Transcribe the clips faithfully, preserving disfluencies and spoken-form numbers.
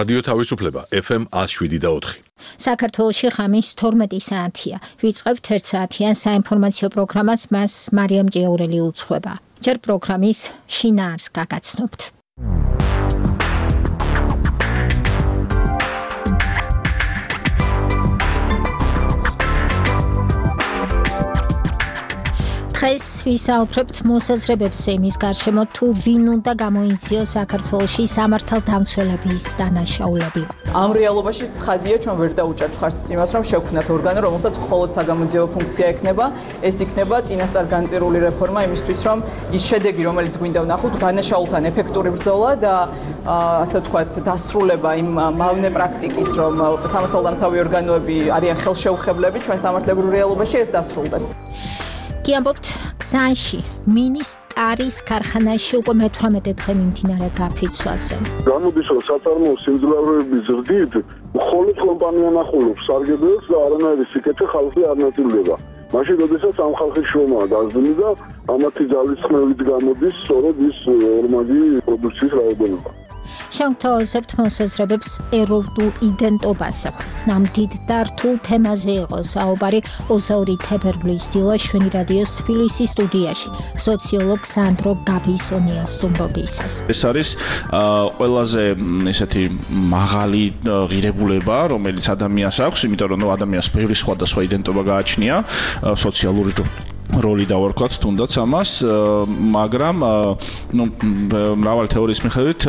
რადიო თავისუფლება ეფ ემ one oh seven და four. საქართველოში ღამის თორმეტი საათია. ვიწყებთ ერთ საათიან საინფორმაციო პროგრამას, მას მარიამ ჭიაურელი უძღვება. ჯერ პროგრამის შინაარს გაგაცნობთ. დღეს ვისაუბრებთ მოსაზრებებზე იმის გარშემო თუ ვინ უნდა გამოიწვიოს საქართველოში სამართალდამცველების დანაშაულები. ამ რეალობაში ცხადია, ჩვენ ვერ დაუჭერთ ხარჯს იმას, რომ შევქმნათ ორგანო, რომელსაც მხოლოდ საგამოძიებო ფუნქცია ექნება. ეს იქნება წინასწარ განწირული რეფორმა იმისთვის, რომ ის შედეგი, რომელიც გვინდა ვნახოთ, დანაშაულთან ეფექტური ბრძოლა და ასე ვთქვათ, დასრულება იმ მავნე პრაქტიკის, რომ სამართალდამცავი ორგანოები არიან ხელშეუხებლები ჩვენ სამართლებრივ რეალობაში ეს დასრულდეს. კი ამბობთ ქსანში მინის ტარის ქარხანაში უკვე მეთვრამეტე დღე მიმდინარე გაფიცვაზე. გამოდის რომ საწარმოო სიმძლავრეების ზრდით მხოლოდ კომპანია ნახულობს სარგებელს და არანაირი სიკეთე ხალხი არ ნაწილდება. მაშინ როდესაც ამ ხალხის შრომა გაზრდილი და ამათი ძალისხმევით გამოდის სწორედ ის ორმაგი პროდუქციის რაოდენობა. შევთავაზებთ მოსაზრებებს ეროვნულ იდენტობაზე. ამ დიდ და რთულ თემაზე იყო საუბარი ოცდაორი თებერვლის დილას ჩვენი რადიოს თბილისის სტუდიაში სოციოლოგ სანდრო გაბისონიას სტუმრობისას. ეს არის ყველაზე ესეთი მაღალი ღირებულება, რომელიც ადამიანს აქვს, იმიტომ რომ ადამიანს ბევრი სხვადასხვა იდენტობა გააჩნია, სოციალური როლი დავარქვათ თუნდაც ამას, მაგრამ ნუ მრავალი თეორიის მიხედვით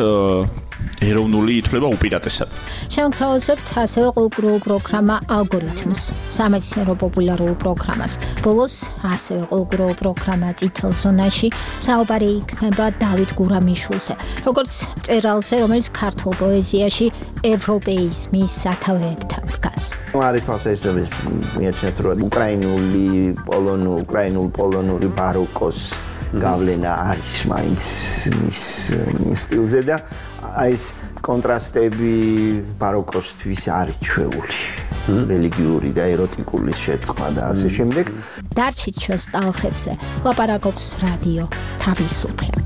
ეროვნული ითვლება უპირატესად. შევთავაზებთ ასევე ყოველდღიურ პროგრამა ალგორითმს, სამეცნიერო პოპულარულ პროგრამას. ბოლოს ასევე ყოველდღიურ პროგრამა წითელ ზონაში საუბარი იქნება დავით გურამიშვილზე, როგორც მწერალზე, რომელიც ქართულ პოეზიაში ევროპეიზმის სათავეებთან დგას. არის თვალსაჩინო მიაჩნიათ, რომ უკრაინული პოლონური უკრაინულ პოლონური ბაროკოს გავლენა არის მაინც მის სტილზე და აი ეს კონტრასტები ბაროკოსთვის არის ჩვეული. რელიგიური და ეროტიკული შეწყვა და ასე შემდეგ. დარჩით ჩვენს ტალღებზე, ლაპარაკობს რადიო თავისუფლება.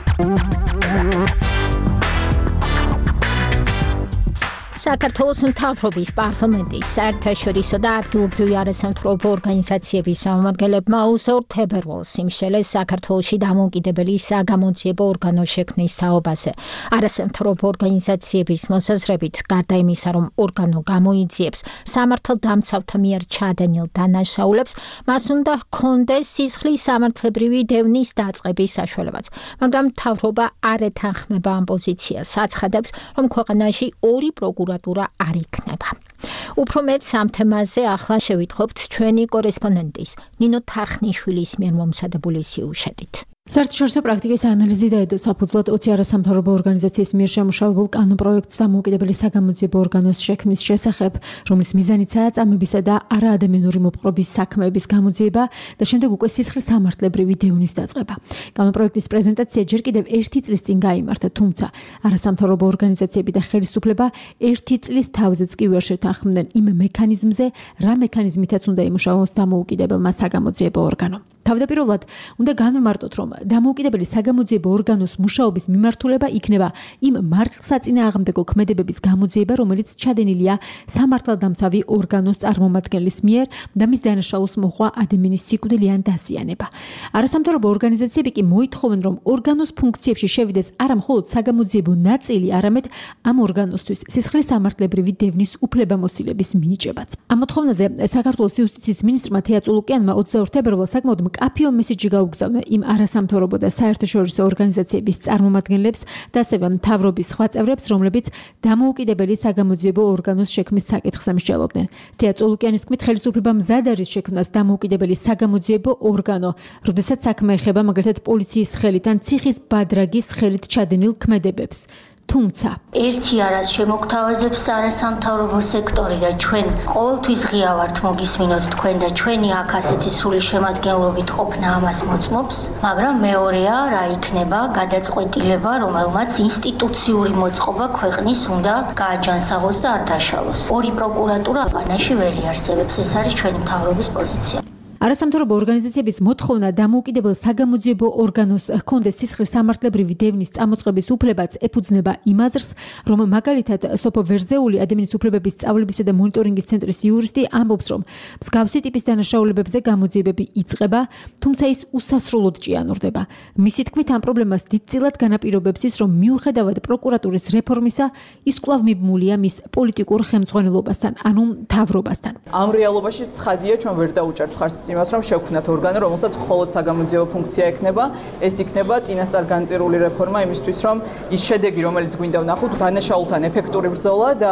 საქართველოს მთავრობის პარლამენტის საერთაშორისო და ადგილობრივი არასამთავრობო ორგანიზაციების წარმომადგენლებმა ოცდაორ თებერვალს იმშელეს საქართველოში დამოუკიდებელი საგამოძიებო ორგანოს შექმნის თაობაზე. არასამთავრობო ორგანიზაციების მოსაზრებით, გარდა იმისა, რომ ორგანო გამოიძიებს სამართალდამცავთა მიერ ჩადენილ დანაშაულებს, მას უნდა ჰქონდეს სისხლის სამართლებრივი დევნის დაწყების საშუალებაც. მაგრამ მთავრობა არ ეთანხმება ამ პოზიციას, აცხადებს, რომ ქვეყანაში ორი პროკურორი არ იქნება. უფრო მეტ ამ თემაზე ახლა შევიტყობთ ჩვენი კორესპონდენტის ნინო თარხნიშვილის მიერ მომზადებული სიუჟეტით. საერთაშორისო პრაქტიკის ანალიზი და ედო საფუძვლად ოცი არასამთავრობო ორგანიზაციის მიერ შემუშავებულ კანონპროექტს დამოუკიდებელი საგამოძიებო ორგანოს შექმნის შესახებ, რომლის მიზანიცაა წამებისა და არაადამიანური მოპყრობის საქმეების გამოძიება და შემდეგ უკვე სისხლის სამართლებრივი დევნის დაწყება. კანონპროექტის პრეზენტაცია ჯერ კიდევ ერთი წლის წინ გაიმართა, თუმცა არასამთავრობო ორგანიზაციები და ხელისუფლება ერთი წლის თავზეც კი ვერ შეთანხმდნენ იმ მექანიზმზე, რა მექანიზმითაც უნდა იმუშაოს დამოუკიდებელმა საგამოძიებო ორგანომ. თავდაპირველად უნდა განვმარტოთ, რომ დამოუკიდებელი საგამოძიებო ორგანოს მუშაობის მიმართულება იქნება იმ მართლსაწინააღმდეგო ქმედებების გამოძიება, რომელიც ჩადენილია სამართალდამცავი ორგანოს წარმომადგენლის მიერ და მის დანაშაულს მოჰყვა ადამიანის სიკვდილიან დაზიანება. არასამთავრობო ორგანიზაციები კი მოითხოვენ, რომ ორგანოს ფუნქციებში შევიდეს არა მხოლოდ საგამოძიებო ნაწილი, არამედ ამ ორგანოსთვის სისხლის სამართლებრივი დევნის უფლებამოსილების მინიჭებაც. ამ მოთხოვნაზე საქართველოს იუსტიციის მინისტრმა თეა წულუკიანმა ოცდაორ თებერვალს საკმაოდ მკაფიო მესიჯი გაუგზავნა იმ არასამთავრობო და საერთაშორისო ორგანიზაციების წარმომადგენლებს და ასევე მთავრობის სხვა წევრებს, რომლებიც დამოუკიდებელი საგამოძიებო ორგანოს შექმნის საკითხს ამსჯელობდნენ. თეა წულუკიანის თქმით, ხელისუფლება მზად არის შექმნას დამოუკიდებელი საგამოძიებო ორგანო, როდესაც საქმე ეხება მაგალითად პოლიციის ხელით ან ციხის ბადრაგის ხელით ჩადენილ ქმედებებს. თუმცა ერთი არას შემოგთავაზებს არასამთავრობო სექტორი და ჩვენ ყოველთვის ღია ვართ მოგისმინოთ თქვენ და ჩვენი აქ ასეთი სრული შემადგენლობით ყოფნა ამას მოწმობს, მაგრამ მეორეა რა იქნება გადაწყვეტილება, რომელმაც ინსტიტუციური მოწყობა ქვეყნის უნდა გააჯანსაღოს და არ დაშალოს. ორი პროკურატურა ყანაში ვერ იარსებებს, ეს არის ჩვენი მთავრობის პოზიცია. არასამთავრობო ორგანიზაციების მოთხოვნა დამოუკიდებელ საგამოძიებო ორგანოს ჰქონდეს სისხლის სამართლებრივი დევნის წამოწყების უფლებაც ეფუძნება იმ აზრს, რომ მაგალითად სოფო ვერძეული ადამიანის უფლებების სწავლებისა და მონიტორინგის ცენტრის იურისტი ამბობს, რომ მსგავსი ტიპის დანაშაულებებზე გამოძიებები იწყება, თუმცა ის უსასრულოდ ჭიანურდება. მისი თქმით, ამ პრობლემას დიდწილად განაპირობებს ის, რომ მიუხედავად პროკურატურის რეფორმისა, ის კვლავ მიბმულია მის პოლიტიკურ ხელმძღვანელობასთან, ანუ მთავრობასთან. ამ რეალობაში ცხადია, ჩვენ ვერ დაუჭერთ ხარჯს იმას, რომ შევქმნათ ორგანო, რომელსაც მხოლოდ საგამოძიებო ფუნქცია ექნება. ეს იქნება წინასწარ განწირული რეფორმა იმისთვის, რომ ის შედეგი, რომელიც გვინდა ვნახოთ, დანაშაულთან ეფექტური ბრძოლა და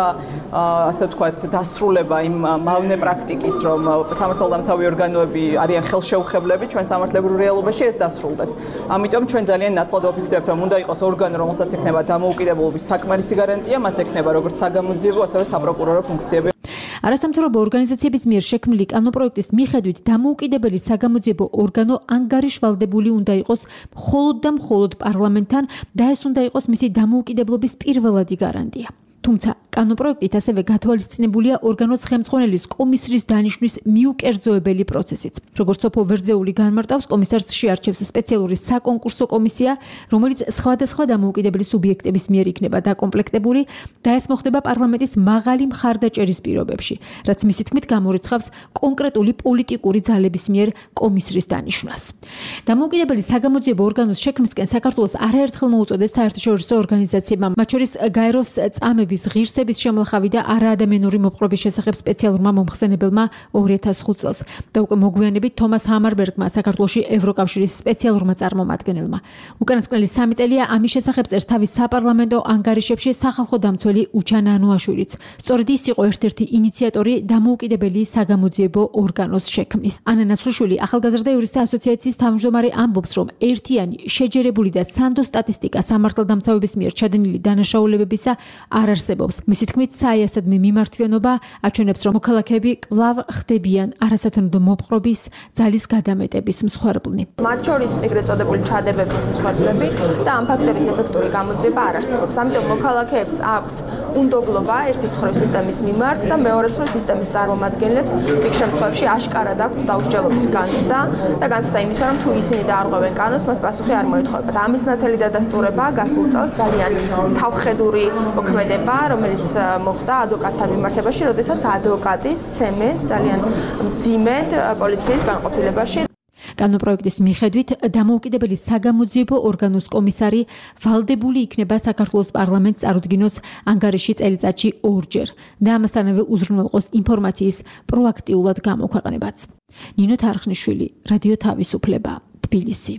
ასე ვთქვათ, დასრულება იმ მავნე პრაქტიკის, რომ სამართალდამცავი ორგანოები არიან ხელშეუხებლები ჩვენ სამართლებრივ რეალობაში ეს დასრულდეს. ამიტომ ჩვენ ძალიან ნათლად ვაფიქსირებთ, რომ უნდა იყოს ორგანო, რომელსაც ექნება დამოუკიდებლობის საკმარისი გარანტია, მას ექნება როგორც საგამოძიებო, ასევე საპროკურორო ფუნქციები. არასამთავრობო ორგანიზაციების მიერ შექმნილი კანონპროექტის მიხედვით დამოუკიდებელი საგამოძიებო ორგანო ანგარიშვალდებული უნდა იყოს მხოლოდ და მხოლოდ პარლამენტთან და ეს უნდა იყოს მისი დამოუკიდებლობის პირველადი გარანტია. თუმცა კანონპროექტით ასევე გათვალისწინებულია ორგანოს ხელმძღვანელის კომისრის დანიშვნის მიუკერძოებელი პროცესიც. როგორც სოფო ვერძეული განმარტავს, კომისარს შეარჩევს სპეციალური საკონკურსო კომისია, რომელიც სხვადასხვა დამოუკიდებელი სუბიექტების მიერ იქნება დაკომპლექტებული და ეს მოხდება პარლამენტის მაღალი მხარდაჭერის პირობებში, რაც მისი თქმით გამორიცხავს კონკრეტული პოლიტიკური ძალების მიერ კომისრის დანიშვნას. დამოუკიდებელი საგამოძიებო ორგანოს შექმნისკენ საქართველოს არაერთხელ მოუწოდეს საერთაშორისო ორგანიზაციებმა, მათ შორის გაეროს წამების ღირსების შემლახავი და არაადამიანური მოპყრობის შესახებ სპეციალურმა მომხსენებელმა ორი ათას ხუთ წელს და უკვე მოგვიანებით თომას ჰამარბერგმა საქართველოში ევროკავშირის სპეციალურმა წარმომადგენელმა. უკანასკნელი სამი წელია ამის შესახებ წერს თავის საპარლამენტო ანგარიშებში სახალხო დამცველი უჩან ანუაშვილიც. სწორედ ის იყო ერთ-ერთი ინიციატორი დამოუკიდებელი საგამოძიებო ორგანოს შექმნის. ანა ნაცრუშვილი ახალგაზრდა იურისტთა ასოციაციის თავმჯდომარე ამბობს, რომ ერთიანი, შეჯერებული და სანდო სტატისტიკა სამართალდამცავების მიერ ჩადენილი დანაშაულებებისა არ არსებობს. მისი თქმით, საიასადმი მიმართვიანობა აჩვენებს, რომ მოქალაქეები კვლავ ხდებიან არასათანადო მოპყრობის, ძალის გადამეტების მსხვერპლნი. მათ შორის ეგრეთ წოდებული ჩადებების მსხვერპლები და ამ ფაქტების ეფექტური გამოძიება არ არსებობს. ამიტომ მოქალაქეებს აქვთ უნდობლობა ერთის მხრივ სისტემის მიმართ და მეორეს მხრივ სისტემის წარმომადგენლებს იქ შემთხვევებში აშკარად აქვთ დაუსჯელობის განცდა და განცდა იმისა, რომ თუ ისინი დაარღვევენ კანონს, მათ პასუხი არ მოეთხოვებათ. ამის ნათელი დადასტურება გასულ წელს ძალიან თავხედური მოქმედება, რომელიც მოხდა ადვოკატთან მიმართებაში, როდესაც ადვოკატის ცემეს ძალიან მძიმედ პოლიციის განყოფილებაში. კანონპროექტის მიხედვით დამოუკიდებელი საგამოძიებო ორგანოს კომისარი ვალდებული იქნება საქართველოს პარლამენტს წარუდგინოს ანგარიში წელიწადში ორჯერ და ამასთანავე უზრუნველყოს ინფორმაციის პროაქტიულად გამოქვეყნებაც. ნინო თარხნიშვილი, რადიო თავისუფლება, თბილისი.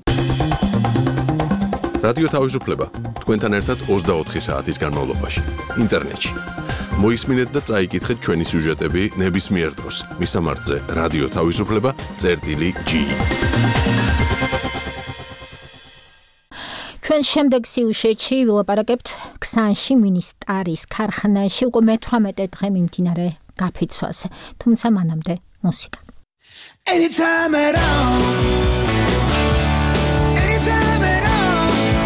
რადიო თავისუფლება თქვენთან ერთად ოცდაოთხი საათის განმავლობაში ინტერნეტში. მოისმინეთ და წაიკითხეთ ჩვენი სიუჟეტები ნებისმიერ დროს. მისამართზე რადიო თავისუფლება წერტილი ჯი. ჩვენ შემდეგ სიუჟეტში ვილაპარაკებთ ქსანში მინისტარის ქარხანაში უკვე მეთვრამეტე დღე მიმდინარე გაფიცვაზე. თუმცა მანამდე მუსიკა. Anytime at all. Anytime at all.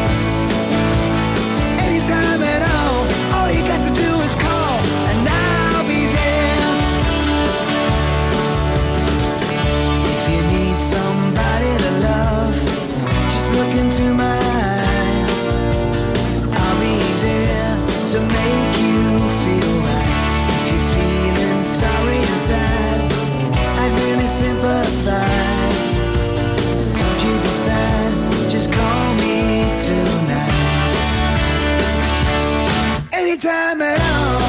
Anytime at all. All you got to do is call and I'll be there. If you need somebody to love, just look into my eyes. I'll be there to make you feel right. If you're feeling sorry inside, I'd really sympathize. Don't you be sad, just call me tonight. Anytime at all.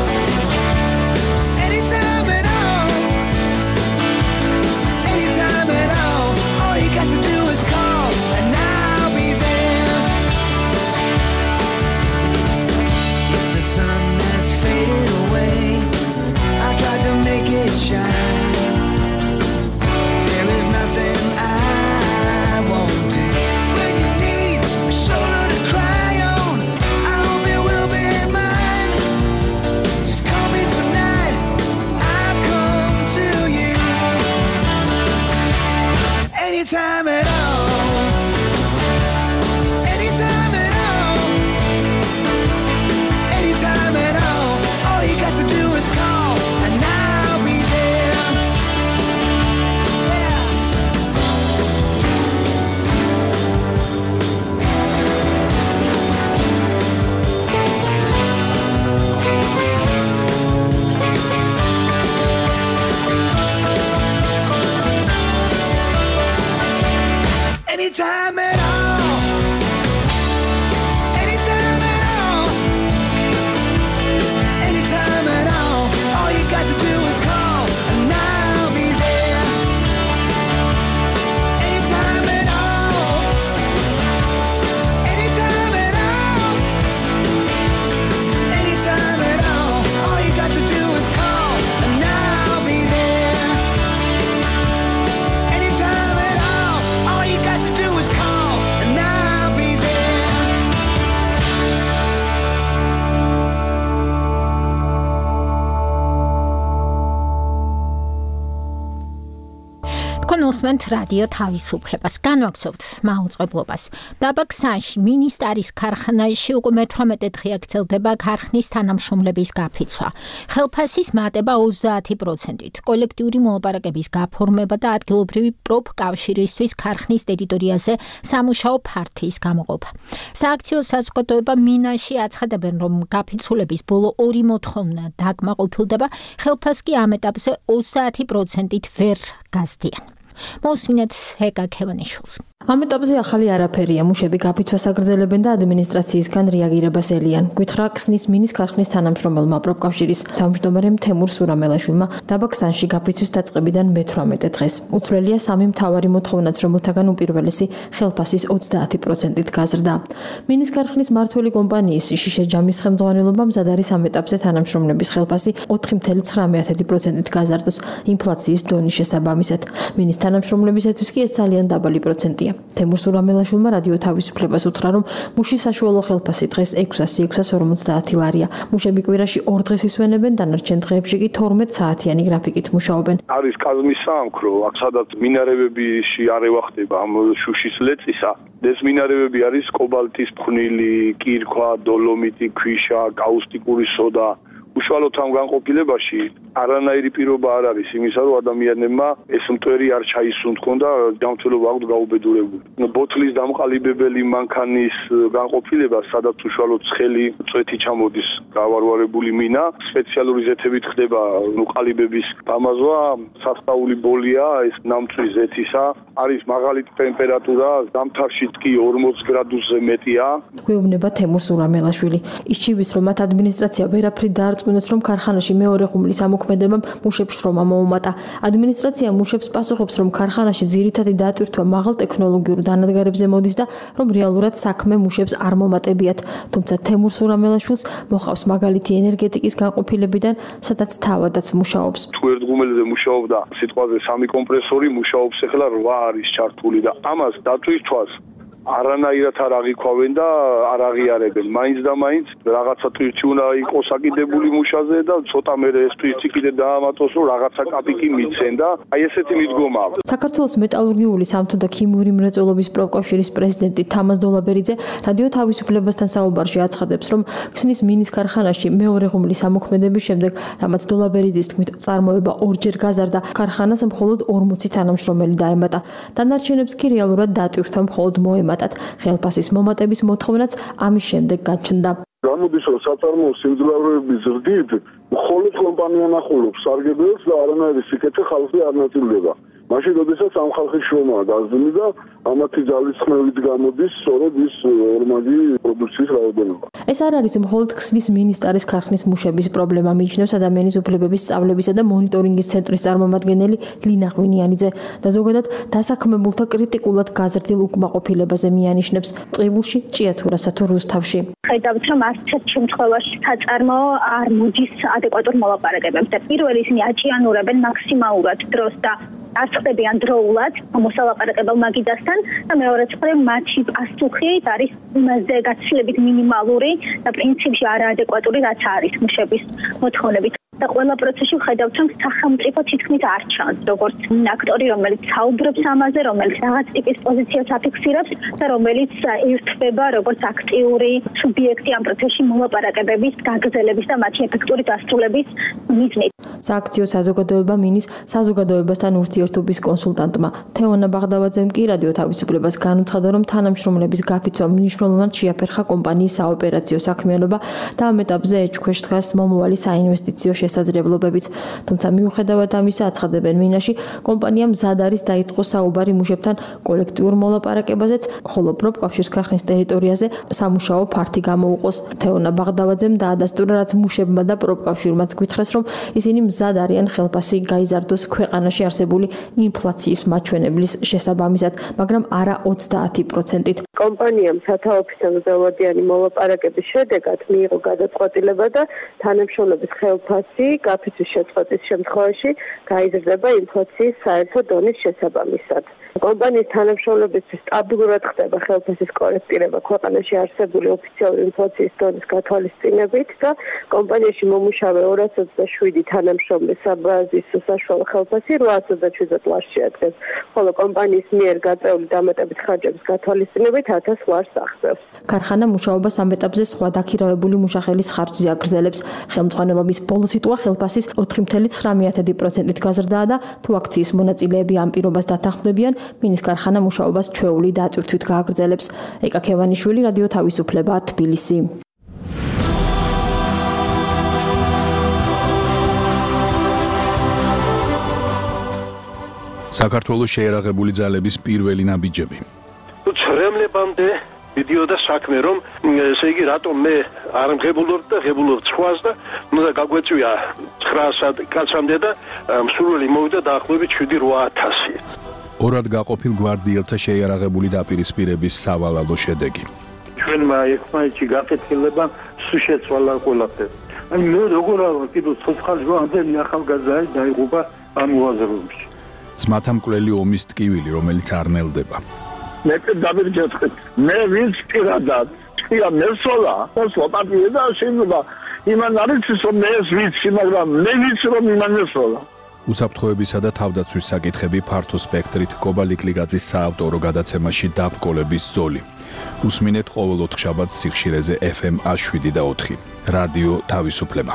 Anytime at all. Anytime at all. All you got to do is call and I'll be there. If the sun has faded away, I tried to make it shine. There is nothing I won't do. When you need a shoulder to cry on, I hope it will be mine. Just call me tonight, I'll come to you. Anytime at all. Anytime at all. Anytime at all. All you got to do is call and I'll be there. Yeah. anytime at all. Anytime at all. Anytime at all. All you got to do is call and I'll be there. Anytime at all. Anytime at all. Anytime at all. All you got to do is call and I'll be there. Anytime at all. All you got to do is call and I'll be there. კონსმენთ რადიო თავისუფლებას განვაგრძობთ მაუწყებლობას. დაბა ქსანში მინისტარის ქარხანაში უკვე მეთვრამეტე დღე გრძელდება ქარხნის თანამშრომლების გაფიცვა. ხელფასის მატება ოცდაათი პროცენტით, კოლექტიური მოლაპარაკების გაფორმება და ადგილობრივი პროფკავშირისთვის ქარხნის ტერიტორიაზე სამუშაო ფართიის გამოყოფა. სააქციო საზოგადოება მინაში აცხადებენ, რომ გაფიცულების ბოლო ორი მოთხოვნა დაკმაყოფილდება, ხელფასს კი ამ ეტაპზე ოცდაათი პროცენტით ვერ გაზდიან. მოსმინეთ ჰეკა ქევანიშვილს. ამ ეტაპზე ახალი არაფერია, მუშები გაფიცვას აგრძელებენ და ადმინისტრაციისგან რეაგირებას ელიან. გვითხრა ქსნის მინის ქარხნის თანამშრომელმა პროფკავშირის თავმჯდომარემ თემურ სურამელაშვილმა დაბა ქსანში გაფიცვის დაწყებიდან მეთვრამეტე დღეს. უცვლელია სამი მთავარი მოთხოვნაც, რომელთაგან უპირველესი ხელფასის ოცდაათი პროცენტით გაზრდა. მინის ქარხნის მმართველი კომპანიის შიშე ჯამის ხელმძღვანელობა მზად არის ამ ეტაპზე თანამშრომლების ხელფასი ოთხი წუთი ცხრამეტი პროცენტით გაზარდოს ინფლაციის დონის შესაბამისად. მინის თანამშრომლებისათვის კი ეს ძალიან დაბალი პროცენტია. თემურ სურამელაშვილმა რადიო თავისუფლებას უთხრა, რომ მუშის საშუალო ხელფასი დღეს ექვსასი ექვსას ორმოცდაათი ლარია. მუშები კვირაში ორ დღეს ისვენებენ, დანარჩენ დღეებში კი თორმეტ საათიანი გრაფიკით მუშაობენ. არის კაზმის საამქრო, აქ სადაც მინარევებში არევა ხდება ამ შუშის ლეწისა. ეს მინარევები არის კობალტის ფხვნილი, კირქვა, დოლომიტი, ქვიშა, კაუსტიკური სოდა. უშუალოდ ამ განყოფილებაში არანაირი პირობა არ არის იმისა, რომ ადამიანებმა ეს მტვერი არ ჩაისუნთქონ და ჯანმრთელობა აქვთ გაუბედურებული. ბოთლის დამყალიბებელი მანქანის განყოფილება, სადაც უშუალოდ ცხელი წვეთი ჩამოდის გავარვარებული მინა, სპეციალური ზეთებით ხდება ყალიბების გამაზვა, სასწაული ბოლია, ეს ნამწვი ზეთისა, არის მაღალი ტემპერატურა, ზამთარშიც კი ორმოც გრადუსზე მეტია. გვეუბნება თემურ სურამელაშვილი. ისჩივის, რომ მათ ადმინისტრაცია ვერაფრით დაარწმუნეს, რომ ქარხანაში მეორე ღუმლის ამოქმედებამ მუშებს შრომა მოუმატა. ადმინისტრაცია მუშებს პასუხობს, რომ ქარხანაში ძირითადი დატვირთვა მაღალ ტექნოლოგიურ დანადგარებზე მოდის და რომ რეალურად საქმე მუშებს არ მომატებიათ. თუმცა თემურ სურამელაშვილს მოყავს მაგალითი ენერგეტიკის განყოფილებიდან, სადაც თავადაც მუშაობს. თუ ერთ ღუმელზე მუშაობდა სიტყვაზე სამი კომპრესორი, მუშაობს ახლა რვა არის ჩართული და ამას დატვირთვას არანაირად არ აღიქვავენ და არ აღიარებენ. მაინც და მაინც რაღაცა ტვირთი უნდა იყოს აკიდებული მუშაზე და ცოტა მერე ეს ტვირთი კიდე დაამატოს, რომ რაღაცა კაპიკი მიცენ და აი ესეთი მიდგომაა. საქართველოს მეტალურგიული სამთო და ქიმიური მრეწველობის პროფკავშირის პრეზიდენტი თამაზ დოლაბერიძე რადიო თავისუფლებასთან საუბარში აცხადებს, რომ ქსნის მინის ქარხანაში მეორე ღუმლის ამოქმედების შემდეგ, რამაც დოლაბერიძის თქმით წარმოება ორჯერ გაზარდა, ქარხანას მხოლოდ ორმოცი თანამშრომელი დაემატა. დანარჩენებს კი რეალურად დატვირთვა მხოლოდ მოემატა. ხელფასის მომატების მოთხოვნაც ამის შემდეგ გაჩნდა. გამოდის, რომ საწარმოო სიმძლავრეების ზრდით მხოლოდ კომპანია ნახულობს სარგებელს და არანაირი სიკეთე ხალხი არ ნაწილდება. მაშინ, როდესაც ამ ხალხის შრომა გაზრდილი და ამათი ძალის ხმევით გამოდის სწორედ ის ორმაგი პროდუქციის რაოდენობა. ეს არ არის მხოლოდ ქსნის მინისტარის ქარხნის მუშების პრობლემა, მიიჩნევს ადამიანის უფლებების სწავლებისა და მონიტორინგის ცენტრის წარმომადგენელი ლინა ღვინიანიძე და ზოგადად დასაქმებულთა კრიტიკულად გაზრდილ უკმაყოფილებაზე მიანიშნებს ტყიბულში, ჭიათურასა თუ რუსთავში. ხედავთ, რომ არც ერთ შემთხვევაში საწარმოო არ მოდის ადეკვატურ მოლაპარაკებებს და პირველი ისინი აჭიანურებენ მაქსიმალურად დროს და არ ხდებიან დროულად მოსალაპარაკებელ მაგიდასთან და მეორეც მხრივ მათი პასუხი არის იმაზე გაცილებით მინიმალური და პრინციპში არაადეკვატური, რაც არის მუშების მოთხოვნებით. და ყველა პროცესში ვხედავთ, რომ სახელმწიფო თითქმის არ ჩანს, როგორც აქტორი, რომელიც საუბრობს ამაზე, რომელიც რაღაც ტიპის პოზიციას აფიქსირებს და რომელიც ერთვება როგორც აქტიური სუბიექტი ამ პროცესში მოლაპარაკებების, გაგრძელების და მათი ეფექტური დასრულების მიზნით. სააქციო საზოგადოება მინის საზოგადოებასთან ურთიერთობის კონსულტანტმა თეონა ბაღდავაძემ კი რადიო თავისუფლებას განუცხადა, რომ თანამშრომლების გაფიცვა მნიშვნელოვნად შეაფერხა კომპანიის საოპერაციო საქმიანობა და ამ ეტაპზე ეჭქვეშ დგას მომავალი საინვესტიციო შესაძლებლობებიც. თუმცა მიუხედავად ამისა, აცხადებენ მინაში, კომპანია მზად არის დაიწყოს საუბარი მუშებთან კოლექტიურ მოლაპარაკებაზეც, ხოლო პროფკავშირის ქარხნის ტერიტორიაზე სამუშაო ფართი გამოუყოს. თეონა ბაღდავაძემ დაადასტურა, რაც მუშებმა და პროფკავშირმაც გვითხრეს, რომ ისინი მზად არიან ხელფასი გაიზარდოს ქვეყანაში არსებული ინფლაციის მაჩვენებლის შესაბამისად, მაგრამ არა ოცდაათი პროცენტით. კომპანიამ სათაოფისო მზელვადიანი მოლაპარაკების შედეგად მიიღო გადაწყვეტილება და თანამშრომლების ხელფასი გაფიცვის შეწყვეტის შემთხვევაში გაიზრდება ინფლაციის საერთო დონის შესაბამისად. კომპანიის თანამშრომლებისთვის სტაბილურად ხდება ხელფასის კორექტირება ქვეყანაში არსებული ოფიციალური ინფლაციის დონის გათვალისწინებით და კომპანიაში მომუშავე ორას ოცდაშვიდი თანამშრომლის საბაზისო საშუალო ხელფასი რვაას ოცდაშვიდ ლარს შეადგენს, ხოლო კომპანიის მიერ გაწეული დამატებით ხარჯების გათვალისწინებით ათას ლარს აღწევს. ქარხანა მუშაობას ამ ეტაპზე სხვა დაქირავებული მუშახელის ხარჯზე აგრძელებს. ხელმძღვანელობის ბოლო სიტყვა ხელფასის ოთხი წუთი ცხრამეტი პროცენტით გაზრდაა და თუ აქციის მონაწილეები ამ პირობას დათანხმდებიან, მინის ქარხანა მუშაობას ჩვეული დატვირთვით გააგრძელებს. ეკა ქევანიშვილი, რადიო თავისუფლება, თბილისი. საქართველოს შეერაღებული ძალების პირველი ნაბიჯები. ცრემლებამდე მიდიოდა საქმე, რომ ესე იგი რატომ მე არ მღებულობ და ღებულობ სხვას და უნდა გაგვეწვია ცხრაასად კაცამდე და მსურველი მოვიდა დაახლოებით შვიდი რვა ათასი. ორად გაყოფილ გვარდიელთა შეიარაღებული დაპირისპირების სავალალო შედეგი. ჩვენმა ერთმანეთში გაკეთილება სულ შეცვალა ყველაფერი. აი მე როგორ არა კიდევ ცოცხალი ამდენი ახალგაზრდა დაიღუპა ამ უაზროებში. ძმათა მკვლელი ომის ტკივილი, რომელიც არ ნელდება. მე დავირჯეთქეთ. მე ვინც პირადად ხია მესოლა, ხო პარტია და შეიძლება იმან არის რომ მე ეს ვიცი, მაგრამ მე ვიცი რომ იმან მესოლა. უსაფრთხოებისა და თავდაცვის საკითხები ფართო სპექტრით კობალიკლიგაძის საავტორო გადაცემაში დაბრკოლების ზოლი. უსმინეთ ყოველ ოთხშაბათს სიხშირეზე ეფ ემ შვიდი და ოთხი. რადიო თავისუფლება.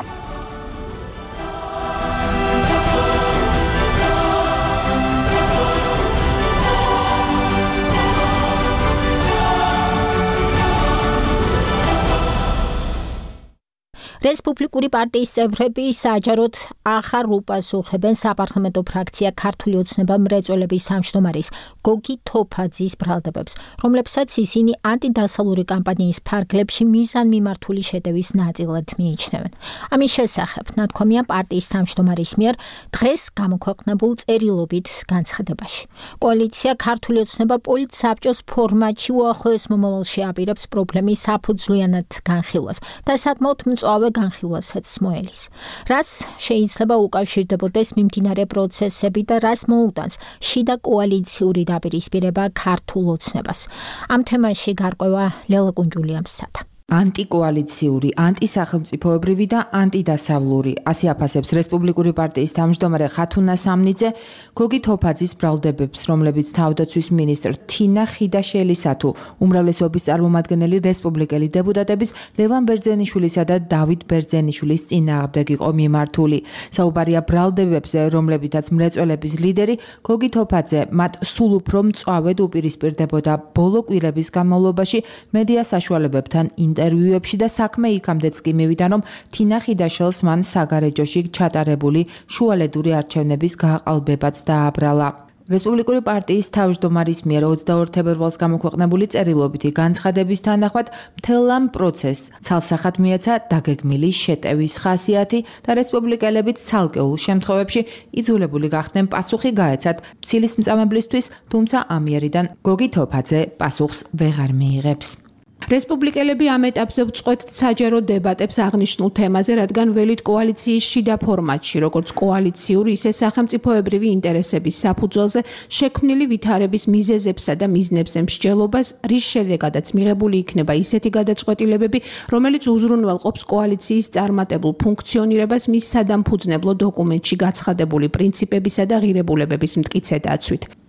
რესპუბლიკური პარტიის წევრები საჯაროდ ახალ უპასუხებენ საპარლამენტო ფრაქცია ქართული ოცნება მრეწველების თავმჯდომარის გოგი თოფაძის ბრალდებებს, რომლებსაც ისინი ანტიდასალური კამპანიის ფარგლებში მიზანმიმართული შეტევის ნაწილად მიიჩნევენ. ამის შესახებ ნათქვამია პარტიის თავმჯდომარის მიერ დღეს გამოქვეყნებულ წერილობით განცხადებაში. კოალიცია ქართული ოცნება პოლიტსაბჭოს ფორმატში უახლოეს მომავალში აპირებს პრობლემის საფუძვლიანად განხილვას და საკმაოდ მწვავე განხილვასაც მოელის. რას შეიძლება უკავშირდებოდეს მიმდინარე პროცესები და რას მოუტანს შიდა კოალიციური დაპირისპირება ქართულ ოცნებას. ამ თემაში გარკვევა ლელა კუნჯულიამსადა. ანტიკოალიციური, ანტისახელმწიფოებრივი და ანტიდასავლური. ასე აფასებს რესპუბლიკური პარტიის თავმჯდომარე ხათუნა სამნიძე გოგი თოფაძის ბრალდებებს, რომლებიც თავდაცვის მინისტრ თინა ხიდაშელისა თუ უმრავლესობის წარმომადგენელი რესპუბლიკელი დეპუტატების ლევან ბერძენიშვილისა და დავით ბერძენიშვილის წინააღმდეგ იყო მიმართული. საუბარია ბრალდებებზე, რომლებითაც მრეწველების ლიდერი გოგი თოფაძე მათ სულ უფრო მწვავედ უპირისპირდებოდა ბოლო კვირების განმავლობაში მედია საშუალებებთან ინტერვიუებში და საქმე იქამდეც კი მივიდა, რომ თინა ხიდაშელს მან საგარეჯოში ჩატარებული შუალედური არჩევნების გააყალბებაც დააბრალა. რესპუბლიკური პარტიის თავმჯდომარის მიერ ოცდაორ თებერვალს გამოქვეყნებული წერილობითი განცხადების თანახმად მთელ ამ პროცესს ცალსახად მიეცა დაგეგმილი შეტევის ხასიათი და რესპუბლიკელებიც ცალკეულ შემთხვევებში იძულებული გახდნენ პასუხი გაეცათ ცილის მწამებლისთვის, თუმცა ამიერიდან გოგი თოფაძე პასუხს ვეღარ მიიღებს. რესპუბლიკელები ამ ეტაპზე ვწყვეტთ საჯარო დებატებს აღნიშნულ თემაზე, რადგან ველით კოალიციის შიდა ფორმატში, როგორც კოალიციური, ისე სახელმწიფოებრივი ინტერესების საფუძველზე შექმნილი ვითარების მიზეზებსა და მიზნებზე მსჯელობას, რის შედეგადაც მიღებული იქნება ისეთი გადაწყვეტილებები, რომელიც უზრუნველყოფს კოალიციის წარმატებულ ფუნქციონირებას მის სადამფუძნებლო დოკუმენტში გაცხადებული პრინციპებისა და ღირებულებების მტკიცე დაცვით.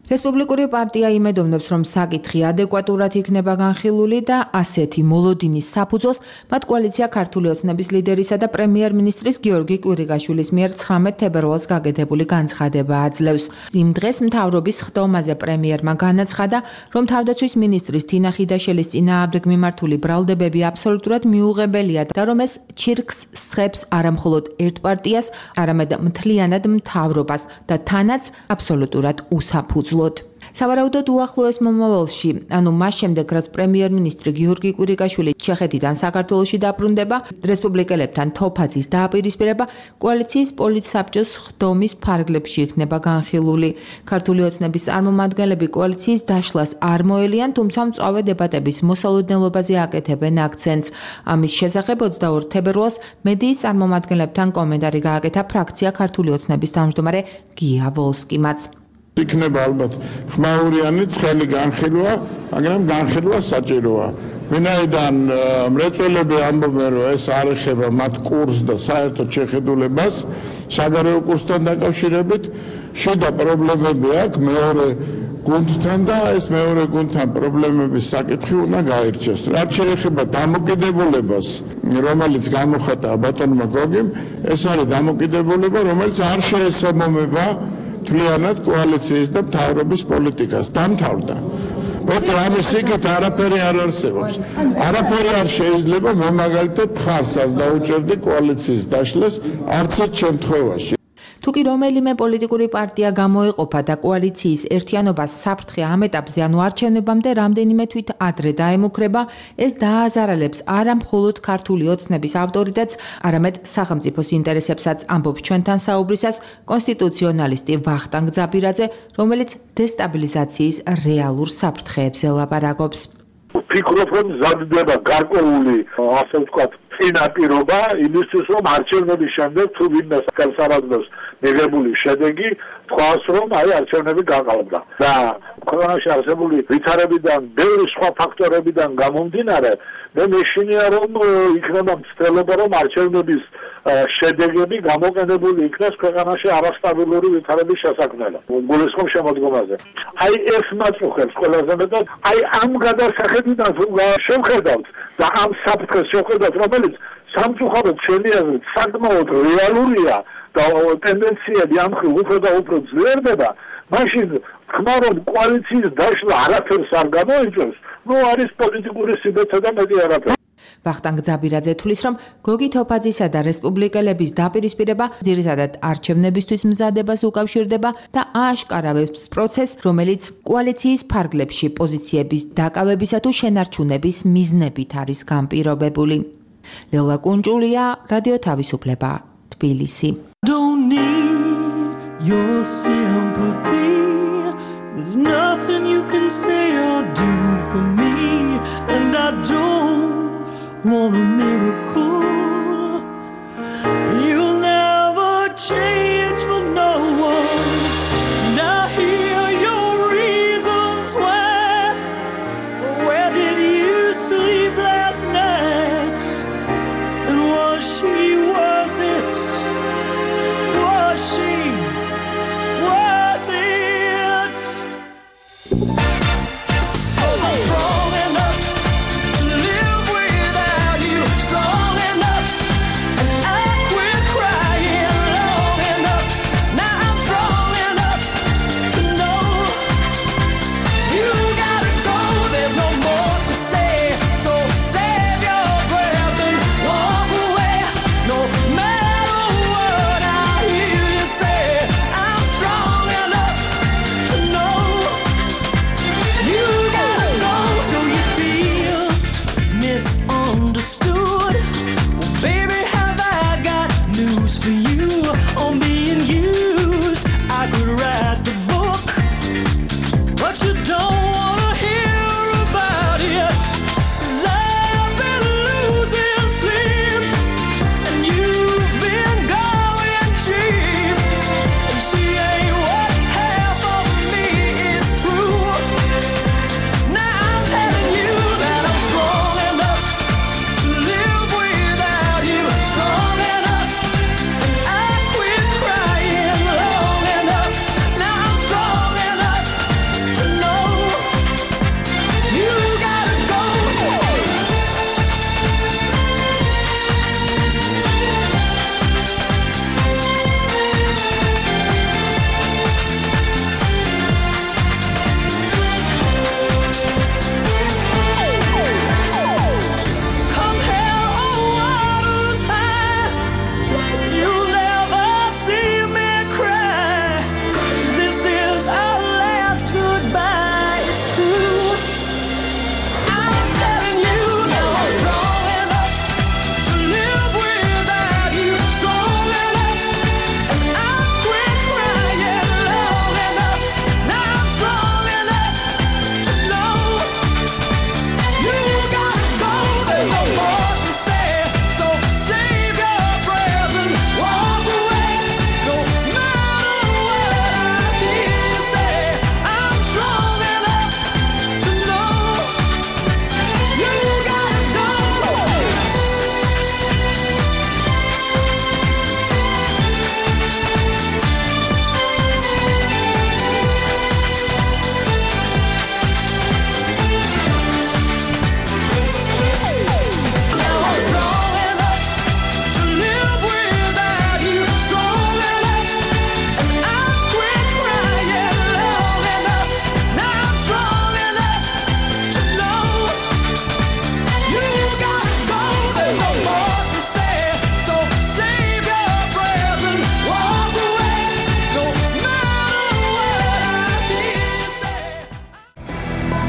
რესპუბლიკური პარტია იმედოვნებს, რომ საკითხი ადეკვატურად იქნება განხილული და ასეთი მოლოდინის საფუძველს მათ კოალიცია ქართული ოცნების ლიდერისა და პრემიერ-მინისტრის გიორგი კვირიკაშვილის მიერ ცხრამეტ თებერვალს გაკეთებული განცხადება აძლევს. იმ დღეს მთავრობის ხდომაზე პრემიერმა განაცხადა, რომ თავდაცვის მინისტრის თინა ხიდაშელის წინააღმდეგ მიმართული ბრალდებები აბსოლუტურად მიუღებელია და რომ ეს ჩირკს სხებს არამხოლოდ ერთ პარტიას, არამედ მთლიანად მთავრობას და თანაც აბსოლუტურად უსაფუძვლოდ. სავარაუდოდ უახლოეს მომავალში, ანუ მას შემდეგ, რაც პრემიერ-მინისტრი გიორგი კვირიკაშვილი ჩეხეთიდან საქართველოში დაბრუნდება, რესპუბლიკელებთან თოფაძის დააპირისპირება კოალიციის პოლიტსაბჭოს ხდომის ფარგლებში იქნება განხილული. ქართული ოცნების წარმომადგენლები კოალიციის დაშლას არ მოელიან, თუმცა მწვავე დებატების მოსალოდნელობაზე აკეთებენ აქცენტს. ამის შესახებ ოცდაორ თებერვალს მედიის წარმომადგენლებთან კომენტარი გააკეთა ფრაქცია ქართული ოცნების თავმჯდომარე გია ვოლსკიმაც. იქნება ალბათ ხმაურიანი ცხელი განხილვა, მაგრამ განხილვა საჭიროა. ვინაიდან მრეწველები ამბობენ, რომ ეს არ ეხება მათ კურსს და საერთოდ შეხედულებას, საგარეო კურსთან დაკავშირებით, შიდა პრობლემები აქვს მეორე გუნდთან და ეს მეორე გუნდთან პრობლემების საკითხი უნდა გაირჩეს. რაც შეეხება დამოკიდებულებას, რომელიც გამოხატა ბატონმა გოგიმ, ეს არის დამოკიდებულება, რომელიც არ შეესაბამება მთლიანად კოალიციის და მთავრობის პოლიტიკას. დამთავრდა. მოკლედ ამის იქით არაფერი არ არსებობს. არაფერი არ შეიძლება მე მაგალითად მხარს არ დაუჭერდი კოალიციის დაშლას არც ერთ შემთხვევაში. თუკი რომელიმე პოლიტიკური პარტია გამოეყოფა და კოალიციის ერთიანობას საფრთხე ამ ეტაპზე, ანუ არჩევნებამდე რამდენიმე თვით ადრე დაემუქრება, ეს დააზარალებს არა მხოლოდ ქართული ოცნების ავტორიტეტს, არამედ სახელმწიფოს ინტერესებსაც, ამბობს ჩვენთან საუბრისას კონსტიტუციონალისტი ვახტანგ ძაბირაძე, რომელიც დესტაბილიზაციის რეალურ საფრთხეებზე ლაპარაკობს. ვფიქრობ, რომ მზადდება გარკვეული, ასე ვთქვათ, წინაპირობა იმისთვის, რომ არჩევნების შემდეგ თუ ვინმე ხელსარაზმელს მიღებული შედეგი თქვას, რომ აი არჩევნები გაყალბდა. და ქვეყანაში არსებული ვითარებიდან, ბევრი სხვა ფაქტორებიდან გამომდინარე, მე მეშინია, რომ იქნება მცდელობა, რომ არჩევნების შედეგები გამოყენებული იქნას ქვეყანაში არასტაბილური ვითარების შესაქმნელად. გულისხმობ შემოდგომაზე. აი ეს მაწუხებს ყველაზე მეტად, აი ამ გადასახედიდან შევხედავთ და ამ საფრთხეს შევხედავთ, რომელიც სამწუხაროდ შენი აზრით საკმაოდ რეალურია და ტენდენციები ამ მხრივ უფრო და უფრო ძლიერდება, მაშინ თქმა რომ კოალიციის დაშლა არაფერს არ გამოიწვევს, ნუ არის პოლიტიკური სიბეცე და მეტი არაფერი. ვახტანგ ძაბირაძე თulis, რომ გოგი თოფაძისა და რესპუბლიკელების დაპირისპირება ძირითადად არჩევნებისთვის მზადებას უკავშირდება და ააშკარავებს პროცესს, რომელიც კოალიციის ფარგლებში პოზიციების დაკავებისა თუ შენარჩუნების მიზნებით არის განპირობებული. ლელა კუნჭულია, რადიო თავისუფლება, თბილისი. Don't need your sympathy. There's nothing you can say or do for me, and I don't want a miracle. You'll never change for no one. And I hear your reasons why. Where did you sleep last night? And was she worth it? Was she worth it? 'Cause I'm strong enough to live without you, strong enough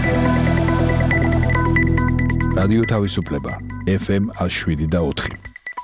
რადიო თავისუფლება ეფ ემ one oh seven და four.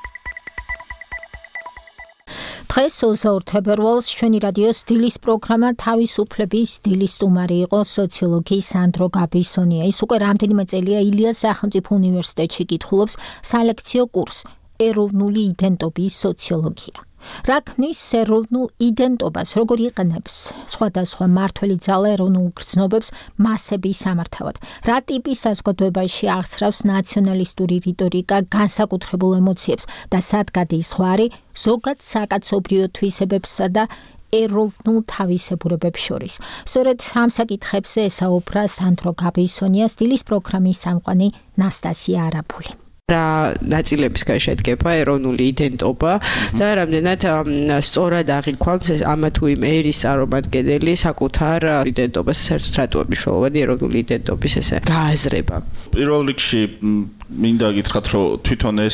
დღეს ოცდაორ თებერვალს ჩვენი რადიოს დილის პროგრამა თავისუფლების დილის სტუმარი იყო სოციოლოგი სანდრო გაბისონია. ის უკვე რამდენიმე წელია ილიას სახელმწიფო უნივერსიტეტში კითხულობს სალექციო კურსს ეროვნული იდენტობის სოციოლოგია. რა ქმნის ეროვნულ იდენტობას, როგორ იყენებს სხვადასხვა მმართველი ძალა ეროვნულ გრძნობებს მასების სამართავად, რა ტიპის საზოგადოებაში აღწევს ნაციონალისტური რიტორიკა განსაკუთრებულ ემოციებს და სად გადის ზღვარი ზოგად საკაცობრიო თვისებებსა და ეროვნულ თავისებურებებს შორის. სწორედ ამ საკითხებზე ესაუბრა სანდრო გაბისონიას დილის პროგრამის წამყვანი ნასტასია არაბული. რა ნაწილებისგან შედგება ეროვნული იდენტობა და რამდენად სწორად აღიქვამს ეს ამა თუ იმ ერის წარმომადგენელი საკუთარ იდენტობას, საერთოდ რატოა მნიშვნელოვანი ეროვნული იდენტობის ესე გააზრება. პირველ რიგში მინდა გითხრათ, რომ თვითონ ეს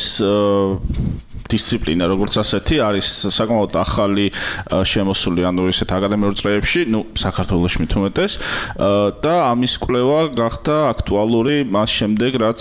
დისციპლინა როგორც ასეთი არის საკმაოდ ახალი შემოსული, ანუ ესეთ აკადემიურ წრეებში, ну, საქართველოში მით უმეტეს და ამის კვლევა გახდა აქტუალური მას შემდეგ, რაც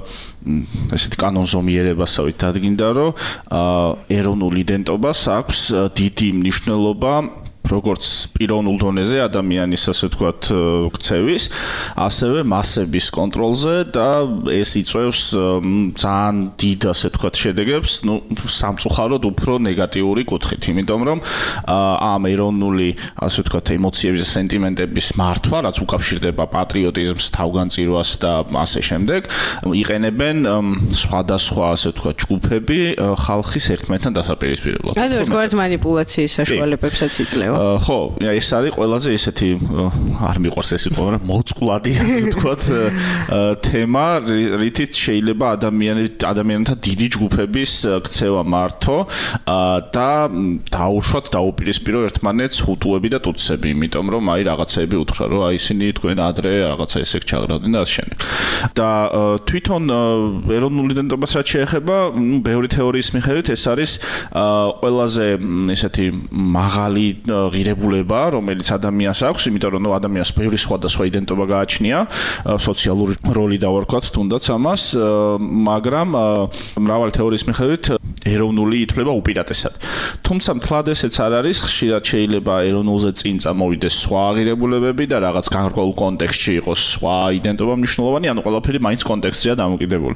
ესეთი კანონზომიერებასავით დადგინდა, რომ ეროვნულ იდენტობას აქვს დიდი მნიშვნელობა როგორც პიროვნულ დონეზე ადამიანის ასე ვთქვათ ქცევის, ასევე მასების კონტროლზე და ეს იწვევს ძალიან დიდ ასე ვთქვათ შედეგებს, ну, სამწუხაროდ უფრო ნეგატიური კუთხით, იმიტომ რომ ამ ეროვნული ასე ვთქვათ ემოციების, სენტიმენტების მართვა, რაც უკავშირდება პატრიოტიზმს, თავგანწირვას და ასე შემდეგ, იყენებენ სხვადასხვა ასე ვთქვათ ჯგუფები ხალხის ერთმანეთთან დასაპირისპირებლად. ანუ ერთგვარად მანიპულაციის საშუალებებსაც იძლევა. ხო, ეს არის ყველაზე ისეთი არ მიყვარს ეს იყო, მაგრამ მოწყვლადი ასე ვთქვათ თემა, რითიც შეიძლება ადამიანთა დიდი ჯგუფების ქცევა მართო და დაუშვათ, დაუპირისპირო ერთმანეთს ჰუტუები და ტუტსები, იმიტომ რომ აი რაღაცები უთხრა, რომ აი ისინი თქვენ ადრე რაღაცა ესე ჩაღრავდნენ და ასე შემდეგ. და თვითონ ეროვნული იდენტობას რაც შეეხება, ბევრი თეორიის მიხედვით ეს არის ყველაზე ესეთი მაღალი ღირებულება, რომელიც ადამიანს აქვს, იმიტომ რომ ადამიანს ბევრი სხვადასხვა იდენტობა გააჩნია, სოციალური როლი დავარქვათ თუნდაც ამას, მაგრამ მრავალი თეორიის მიხედვით ეროვნული ითვლება უპირატესად. თუმცა მთლად ესეც არ არის, ხშირად შეიძლება ეროვნულზე წინ წამოვიდეს სხვა ღირებულებები და რაღაც განსხვავებულ კონტექსტში იყოს სხვა იდენტობა მნიშვნელოვანი, ანუ ყველაფერი მაინც კონტექსტზეა დამოკიდებული.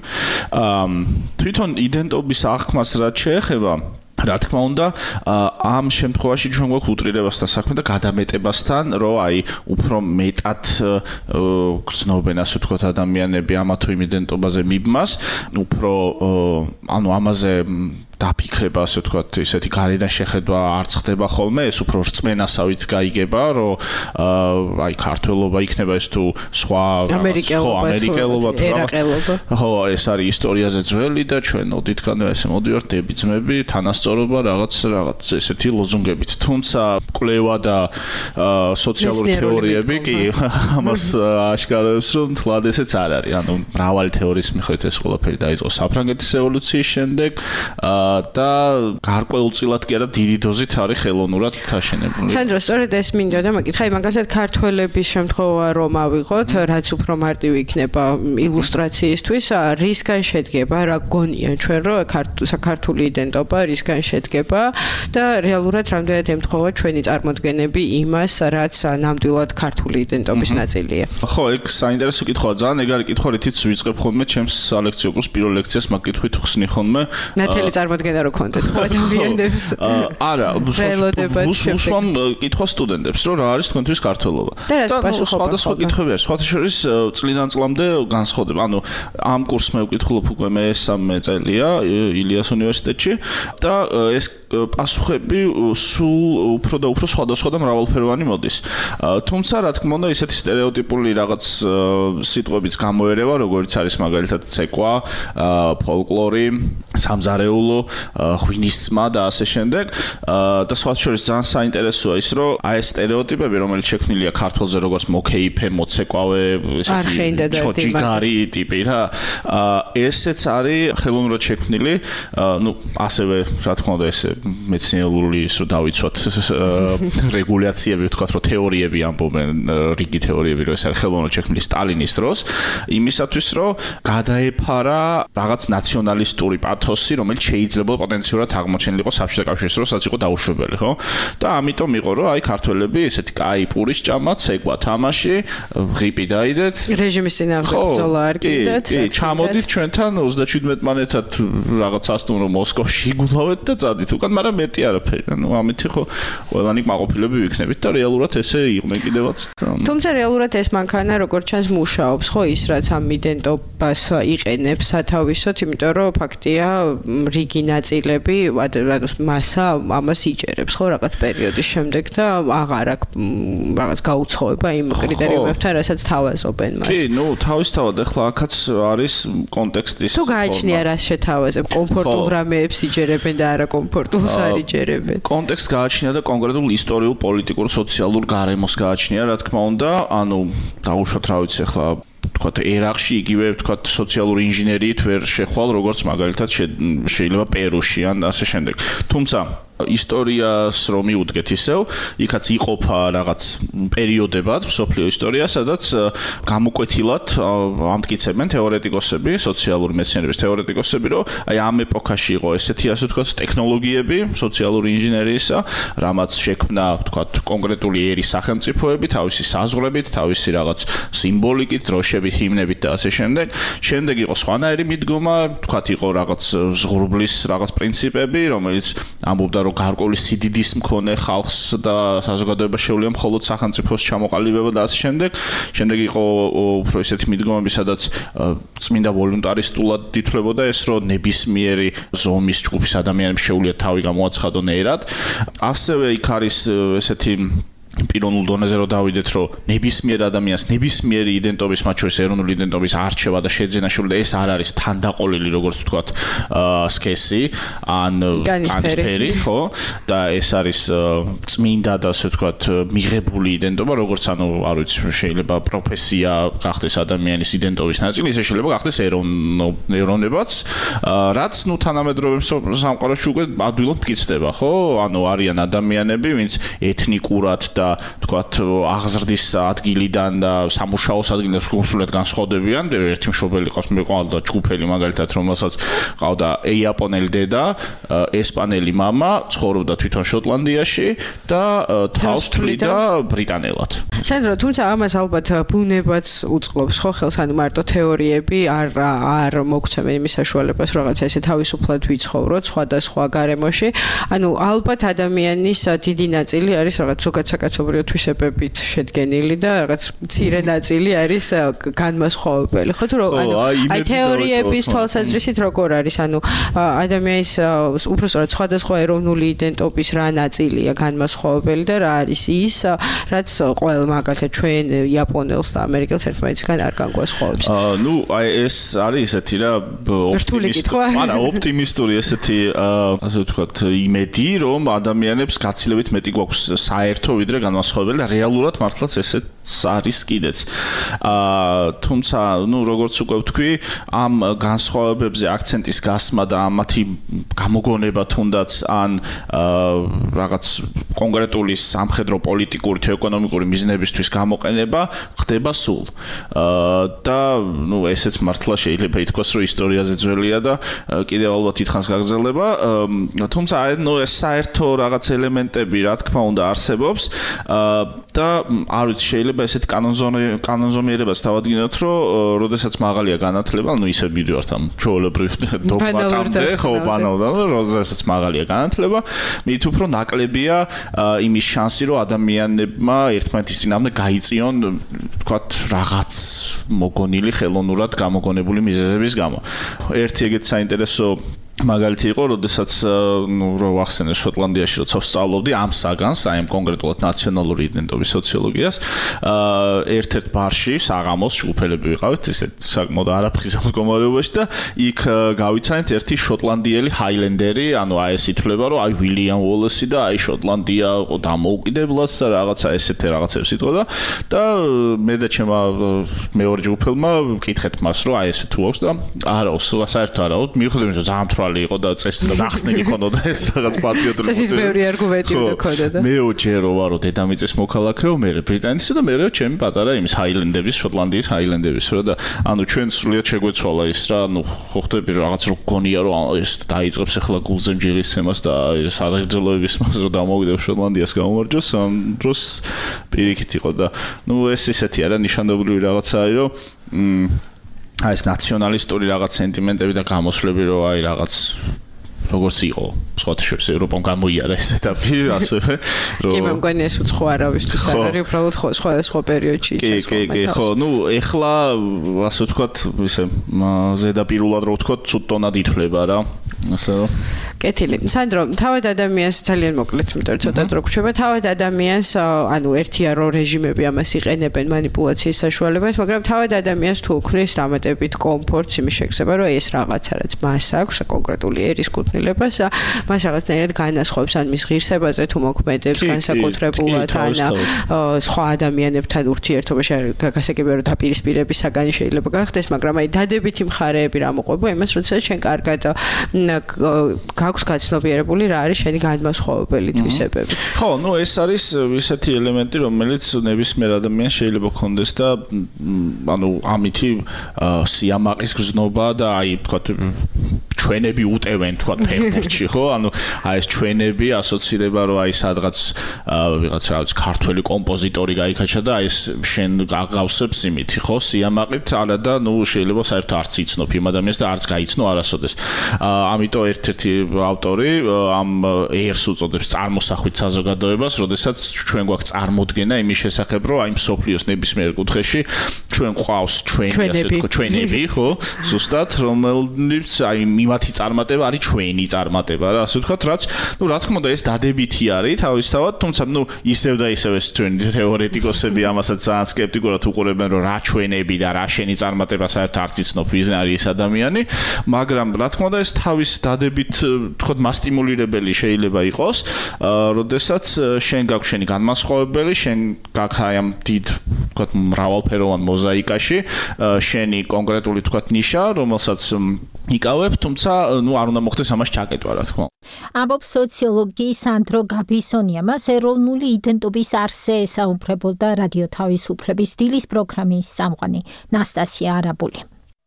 თვითონ იდენტობის აღქმას რაც შეეხება, რა თქმა უნდა, ამ შემთხვევაში ჩვენ გვაქვს უტრირებასთან საქმე და გადამეტებასთან, რომ აი უფრო მეტად გრძნობენ ასე ვთქვათ ადამიანები ამა თუ იმ იდენტობაზე მიბმას, უფრო ანუ ამაზე დაფიქრება ასე ვთქვათ, ისეთი გარედან შეხედვა არ ხდება ხოლმე, ეს უფრო რწმენასავით გაიგება, რომ აი ქართველობა იქნება ეს თუ სხვა ამერიკელობა, ერაყელობა. ხო, ეს არის ისტორიაზე ძველი და ჩვენ ოდითგანვე ესე მოდივართ დებიძმები, თანასწორობა, რაღაც რაღაც ესეთი ლოზუნგებით. თუმცა კვლევა და სოციალური თეორიები კი ამას აშკარებს, რომ თლად ესეც არ არის. ანუ მრავალი თეორიის მიხედვით ეს ყველაფერი დაიწყო საფრანგეთის რევოლუციის შემდეგ და გარკვეულწილად კი არა დიდი დოზით არის ხელოვნურად თაშენებული. სანდრო, სწორედ ეს მინდოდა მეკითხა, აი მაგალითად ქართველების შემთხვევა რომ ავიღოთ, რაც უფრო მარტივი იქნება ილუსტრაციისთვის, რისგან შედგება, რა გონიან ჩვენ, რომ საქართველოს იდენტობა რისგან შედგება და რეალურად რამდენად ემთხვევა ჩვენი წარმოდგენები იმას, რაც ნამდვილად ქართული იდენტობის ნაწილია. ხო, ეგ საინტერესო კითხვაა, ძალიან ეგ არის კითხვა, რითიც ვიწყებ ხოლმე ჩემს სალექციო კურსს, პირველ ლექციას მაგ კითხვით ხსნი ხოლმე. ნათელი წარმოდგენა რო კონტეთ ხო ადამიანებს. არა, უსვამ კითხვა სტუდენტებს, რომ რა არის თქვენთვის ქართველობა. და სხვადასხვა კითხვები არის, სხვათა შორის წლიდან წლამდე განსხვავდება. ანუ ამ კურსს მე ვკითხულობ უკვე მესამე წელია ილიას უნივერსიტეტში და ეს პასუხები სულ უფრო და უფრო სხვადასხვა და მრავალფეროვანი მოდის. თუმცა რა თქმა უნდა ისეთი სტერეოტიპული რაღაც სიტყვებიც გამოერევა, როგორც არის მაგალითად ცეკვა, ფოლკლორი, სამზარეულო, ღვინისმა და ასე შემდეგ. და სხვა შორის ძალიან საინტერესოა ის, რომ აი ეს სტერეოტიპები, რომელიც შექმნილია ქართულზე როგორც მოკეიფე, მოცეკვავე, ესეთი ჩოჯიგარი ტიპი რა, ესეც არის ხელოვნურად შექმნილი, ну, ასევე რა თქმა უნდა ეს მეცნიერული ის რომ დავიცვათ რეგულაციები, ვთქვათ, რომ თეორიები ამბობენ, რიგი თეორიები, რომ ეს არის ხელოვნური შექმნის სტალინის დროს, იმისათვის, რომ გადაეფარა რაღაც ნაციონალისტური პათოსი, რომელიც შეიძლება პოტენციურად აღმოჩენილიყო საბჭოთა კავშირის დროს, რაც იყო დაუშვებელი, ხო? და ამიტომ იყო, რომ აი ქართველები ესეთი კაი პურის ჭამა, ცეკვა, თამაში, ღიპი დაიდეთ. რეჟიმის წინააღმდეგ ბრძოლა არ კიდეთ. კი, ჩამოდით ჩვენთან ოცდაჩვიდმეტ მანეთად რაღაც სასტუმრო მოსკოვში იგულავეთ და წადით უკან, მაგრამ მეტი არაფერი. ნუ ამით ხო ყველანი კმაყოფილები ვიქნებით და რეალურად ესე იყვნენ კიდევაც. თუმცა რეალურად ეს მანქანა როგორც ჩანს მუშაობს, ხო, ის რაც ამ იდენტობას იყენებს სათავისოდ, იმიტომ რომ ფაქტია რიგი ნაწილები, ანუ მასა ამას იჭერებს, ხო, რაღაც პერიოდის შემდეგ და აღარ აქვს რაღაც გაუცხოება იმ კრიტერიუმებთან, რასაც თავაზობენ მას. კი, ნუ თავისთავად ახლა აქაც არის კონტექსტის. თუ გააჩნია რას შეთავაზებ, კომფორტულ რამეებს იჭერებენ და არა კომფორტულს არ იჭერებენ. კონტექსტ გააჩნია და კონკრეტულ ისტორიულ, პოლიტიკურ, სოციალურ გარემოს გააჩნია, რა თქმა უნდა, ანუ დაუშვათ რა ვიცი ახლა თქვათ ერაყში იგივე თქვათ სოციალური ინჟინერიით ვერ შეხვალ როგორც მაგალითად შეიძლება პერუში ან ასე შემდეგ. თუმცა ისტორიას რომ მიუდგეთ ისევ, იქაც იყოფა რაღაც პერიოდებად მსოფლიო ისტორია, სადაც გამოკვეთილად ამტკიცებენ თეორეტიკოსები, სოციალური მეცნიერების თეორეტიკოსები, რომ აი ამ ეპოქაში იყო ესეთი ასე ვთქვათ ტექნოლოგიები, სოციალური ინჟინერიისა, რამაც შექმნა ვთქვათ კონკრეტული ერის სახელმწიფოები, თავისი საზღვრებით, თავისი რაღაც სიმბოლიკით, დროშებით, ჰიმნებით და ასე შემდეგ. შემდეგ იყო სხვანაირი მიდგომა, ვთქვათ იყო რაღაც ზღურბლის რაღაც პრინციპები, რომელიც ამბობდა რომ გარკვეული სიდიდის მქონე ხალხს და საზოგადოებას შეუძლია მხოლოდ სახელმწიფოს ჩამოყალიბება და ასე შემდეგ. შემდეგ იყო უფრო ისეთი მიდგომები, სადაც წმინდა ვოლუნტარისტულად ითვლებოდა ეს, რომ ნებისმიერი ზომის ჯგუფის ადამიანებს შეუძლია თავი გამოაცხადონ ერად. ასევე იქ არის ესეთი პიროვნულ დონეზე რომ დავიდეთ, რომ ნებისმიერ ადამიანს ნებისმიერი იდენტობის, მათ შორის ეროვნული იდენტობის არჩევა და შეძენა შეუძლია, ეს არ არის თანდაყოლილი, როგორც ვთქვათ, სქესი ან განისფერი, ხო? და ეს არის წმინდა და ასე ვთქვათ, მიღებული იდენტობა, როგორც ანუ, არ ვიცი, შეიძლება პროფესია გახდეს ადამიანის იდენტობის ნაწილი, ისე შეიძლება გახდეს ეროვნებაც, რაც ნუ თანამედროვე სამყაროში უკვე ადვილად მტკიცდება, ხო? ანუ არიან ადამიანები, ვინც ეთნიკურად და თქვათ აღზრდის ადგილიდან და სამუშაოს ადგილიდან სრულიად განსხვავდებიან. ერთი მშობელი ყავს, მე ყავდა ჯგუფელი მაგალითად, რომელსაც ყავდა იაპონელი დედა, ესპანელი მამა, ცხოვრობდა თვითონ შოტლანდიაში და თავს თვლიდა ბრიტანელად. სანდრო, თუმცა ამას ალბათ ბუნებაც უწყობს, ხო, ხელს, ანუ მარტო თეორიები არ არ მოგცემენ იმის საშუალებას, რაღაცა ესე თავისუფლად ვიცხოვროთ სხვადასხვა გარემოში. ანუ ალბათ ადამიანის დიდი ნაწილი არის რაღაც ზოგადად კაცობრიო თვისებებით შედგენილი და რაღაც მცირე ნაწილი არის განმასხვავებელი. ხო თუ ანუ აი თეორიების თვალსაზრისით როგორ არის? ანუ ადამიანის უბრალოდ სხვადასხვა ეროვნული იდენტობის რა ნაწილია განმასხვავებელი და რა არის ის, რაც ყველა მაგალითად ჩვენ იაპონელს და ამერიკელს ერთმანეთისგან არ განგვასხვავებს. აა ნუ აი ეს არის ესეთი რა ოპტიმისტური, არა ოპტიმისტური ესეთი ასე ვთქვათ იმედი, რომ ადამიანებს გაცილებით მეტი გვაქვს საერთო ვიდრე განმასხვავებელი და რეალურად მართლაც ესეც არის კიდეც. აა თუმცა, ნუ როგორც უკვე ვთქვი, ამ განსხვავებებზე აქცენტის გასმა და ამათი გამოგონება თუნდაც ან რაღაც კონკრეტული სამხედრო პოლიტიკური თუ ეკონომიკური მიზნებისთვის გამოყენება ხდება სულ. აა და ნუ ესეც მართლა შეიძლება ითქვას, რომ ისტორიაზე ძველია და კიდევ ალბათ ითხოვს გაგრძელება. თუმცა, ნუ ეს საერთო რაღაც ელემენტები, რა თქმა უნდა, არსებობს. და არ ვიცი, შეიძლება ესეთ კანონზომიერებას დავადგინოთ, რომ როდესაც მაღალია განათლება, ну ისე მივიდივართ ამ ჩვეულებრივ დოგმატამდე, ხო, ბანალურად, როდესაც მაღალია განათლება, მით უფრო ნაკლებია იმის შანსი, რომ ადამიანებმა ერთმანეთის წინააღმდეგ გაიწიონ, თქვათ, რაღაც მოგონილი ხელოვნურად გამოგონებული მიზეზების გამო. ერთი ეგეთ საინტერესო მაგალითი იყო, როდესაც ნუ რო ვახსენე შოტლანდიაში როცა ვსწავლობდი ამ საგანს, აი ამ კონკრეტულად ნაციონალური იდენტობის სოციოლოგიას, აა ერთ-ერთ ბარში საღამოს ჯგუფელები ვიყავით, ისე საკმაოდ არაფრთხილ მდგომარეობაში და იქ გავიცანით ერთი შოტლანდიელი ჰაილენდერი, ანუ აი ეს ითვლება, რომ აი უილიამ უოლესი და აი შოტლანდია დამოუკიდებლად და რაღაცა ესეთი რაღაცებს იტყოდა და მე და ჩემმა მეორე ჯგუფელმა ვკითხეთ მას, რომ აი ესე თუ აქვს და არა, საერთოდ არა, მივხვდები, რომ ძალიან თვალი იყო და წესი და გახსნილი ქონოდა ეს რაღაც პატრიოტული. წესით ბევრი არგუმენტი უნდა ქონოდა. მე უჯერო ვარო დედამიწის მოქალაქეო, მე ბრიტანეთის და მე ჩემი პატარა იმის ჰაილენდების, შოტლანდიის ჰაილენდების რა და ანუ ჩვენ სრულიად შეგვეცვალა ის რა, ანუ ხო ხვდები რაღაც რო გონია რომ ეს დაიწყებს ახლა გულზე მჯერისცემას და ეს აღგრძელოების მას რომ დამოვიდე შოტლანდიას გამომარჯოს, ამ დროს პირიქით იყო და ნუ ეს ისეთი არა ნიშანდობლივი რაღაცაა რომ აი ეს ნაციონალისტური რაღაც სენტიმენტები და გამოსვლები რომ აი რაღაც როგორც იყო სხვათა შორის ევროპამ გამოიარა ეს ეტაპი ასევე რომ კი მე მგონი ეს უცხო არავისთვის არ არის უბრალოდ სხვა სხვა პერიოდში იჩეს ხო კი კი ხო ნუ ეხლა ასე ვთქვათ ისე ზედაპირულად რო ვთქვათ ცუდ ტონად ითვლება რა ასე რომ კეთილი სანდრო თავად ადამიანს ძალიან მოკლედ მეტყვი ცოტა დრო გვჩვევა თავად ადამიანს ანუ ერთია რომ რეჟიმები ამას იყენებენ манипуляციის საშუალებად მაგრამ თავად ადამიანს თუ უქმნის დამატებით კომფორტს იმის შეგრძნება რომ ეს რაღაცა რაც მას აქვს კონკრეტული ერის კუთვნილებას მას რაღაცნაირად განასხვავებს ან მის ღირსებაზე თუ მოქმედებს განსაკუთრებულად ან სხვა ადამიანებთან ურთიერთობაში გასაგებია რომ დაპირისპირების საგანი შეიძლება გახდეს მაგრამ აი დადებითი მხარეები რა მოყვება იმას როდესაც შენ კარგად გაქვს გაცნობიერებული რა არის შენი განმასხვავებელი თვისებები. ხო, ნუ ეს არის ისეთი ელემენტი, რომელიც ნებისმიერ ადამიანს შეიძლება ქონდეს და ანუ ამითი სიამაყის გზნობა და აი ვთქვათ ჩვენები უტევენ ვთქვათ ფეხბურთში, ხო? ანუ აი ეს ჩვენები ასოცირება რომ აი სადღაც ვიღაც რაღაც ქართველი კომპოზიტორი გაიქაჩა და აი ეს შენ გაგავსებს იმითი, ხო? სიამაყით არა და ნუ შეიძლება საერთოდ არც იცნობ იმ ადამიანს და არც გაიცნო არასოდეს. ამიტომ ერთ-ერთი ავტორი ამ ერს უწოდებს წარმოსახვით საზოგადოებას, როდესაც ჩვენ გვაქვს წარმოდგენა იმის შესახებ, რომ აი მსოფლიოს ნებისმიერ კუთხეში ჩვენ ყავს ჩვენი ასე თქო ჩვენები, ხო? ზუსტად, რომელიც აი მათი წარმატება არის ჩვენი წარმატება რა, ასე ვთქვათ, რაც ნუ რა თქმა უნდა ეს დადებითი არის თავისთავად, თუმცა ნუ ისევ და ისევ ეს ჩვენი თეორეტიკოსები ამასაც ძალიან სკეპტიკურად უყურებენ, რომ რა ჩვენები და რა შენი წარმატება საერთოდ არც იცნობ ის არის ეს ადამიანი, მაგრამ რა თქმა უნდა ეს თავის დადებით თქო მასტიმულირებელი შეიძლება იყოს, როდესაც შენ გაქვს შენი განმასხვავებელი, შენ გაქვს აი ამ დიდ თქო მრავალფეროვან მოზაიკაში შენი კონკრეტული თქო ნიშა, რომელსაც იკავებ, თუმცა ნუ არ უნდა მოხდეს ამას ჩაკეტვა რა თქმა უნდა. ამბობს სოციოლოგი სანდრო გაბისონია, მას ეროვნული იდენტობის არსზე ესაუბრებოდა რადიო თავისუფლების დილის პროგრამის წამყვანი ნასტასია არაბული.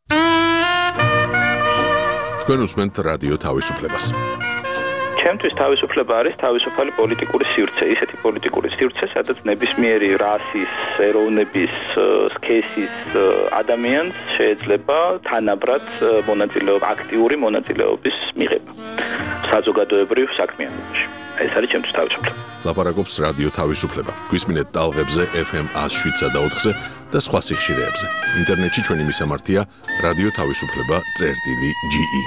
თქვენ უსმენთ რადიო თავისუფლებას. ჩემთვის თავისუფლება არის თავისუფალი პოლიტიკური სივრცე, ისეთი პოლიტიკური სივრცე, სადაც ნებისმიერი რასის, ეროვნების, სქესის ადამიანს შეიძლება თანაბრად მონაწილეობა, აქტიური მონაწილეობის მიღება საზოგადოებრივ საქმიანობაში. ეს არის ჩემთვის თავისუფლება. ლაპარაკობს რადიო თავისუფლება. გვისმინეთ ტალღებზე ეფ ემ one oh seven და ოთხზე და სხვა სიხშირეებზე. ინტერნეტში ჩვენი მისამართია რადიო თავისუფლება წერტილი ჯი ი.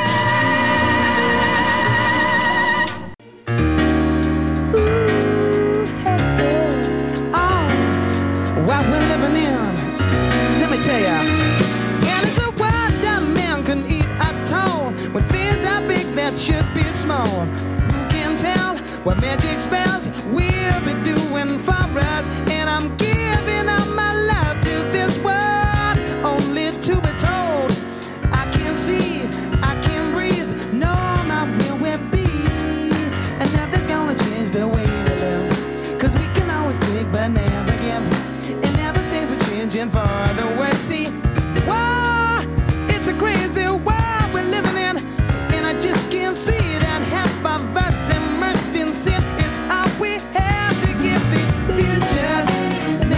What magic spells we'll be doing for us, and I'm giving up my love to this world, only to be told I can't see, I can't breathe, no, not where we'll be, and nothing's gonna change the way we live, cause we can always take but never give, and now the things are changing for the worse. See, whoa, it's a crazy world we're living in, and I just can't see that half of us immersed in sin is all we have to give these futures.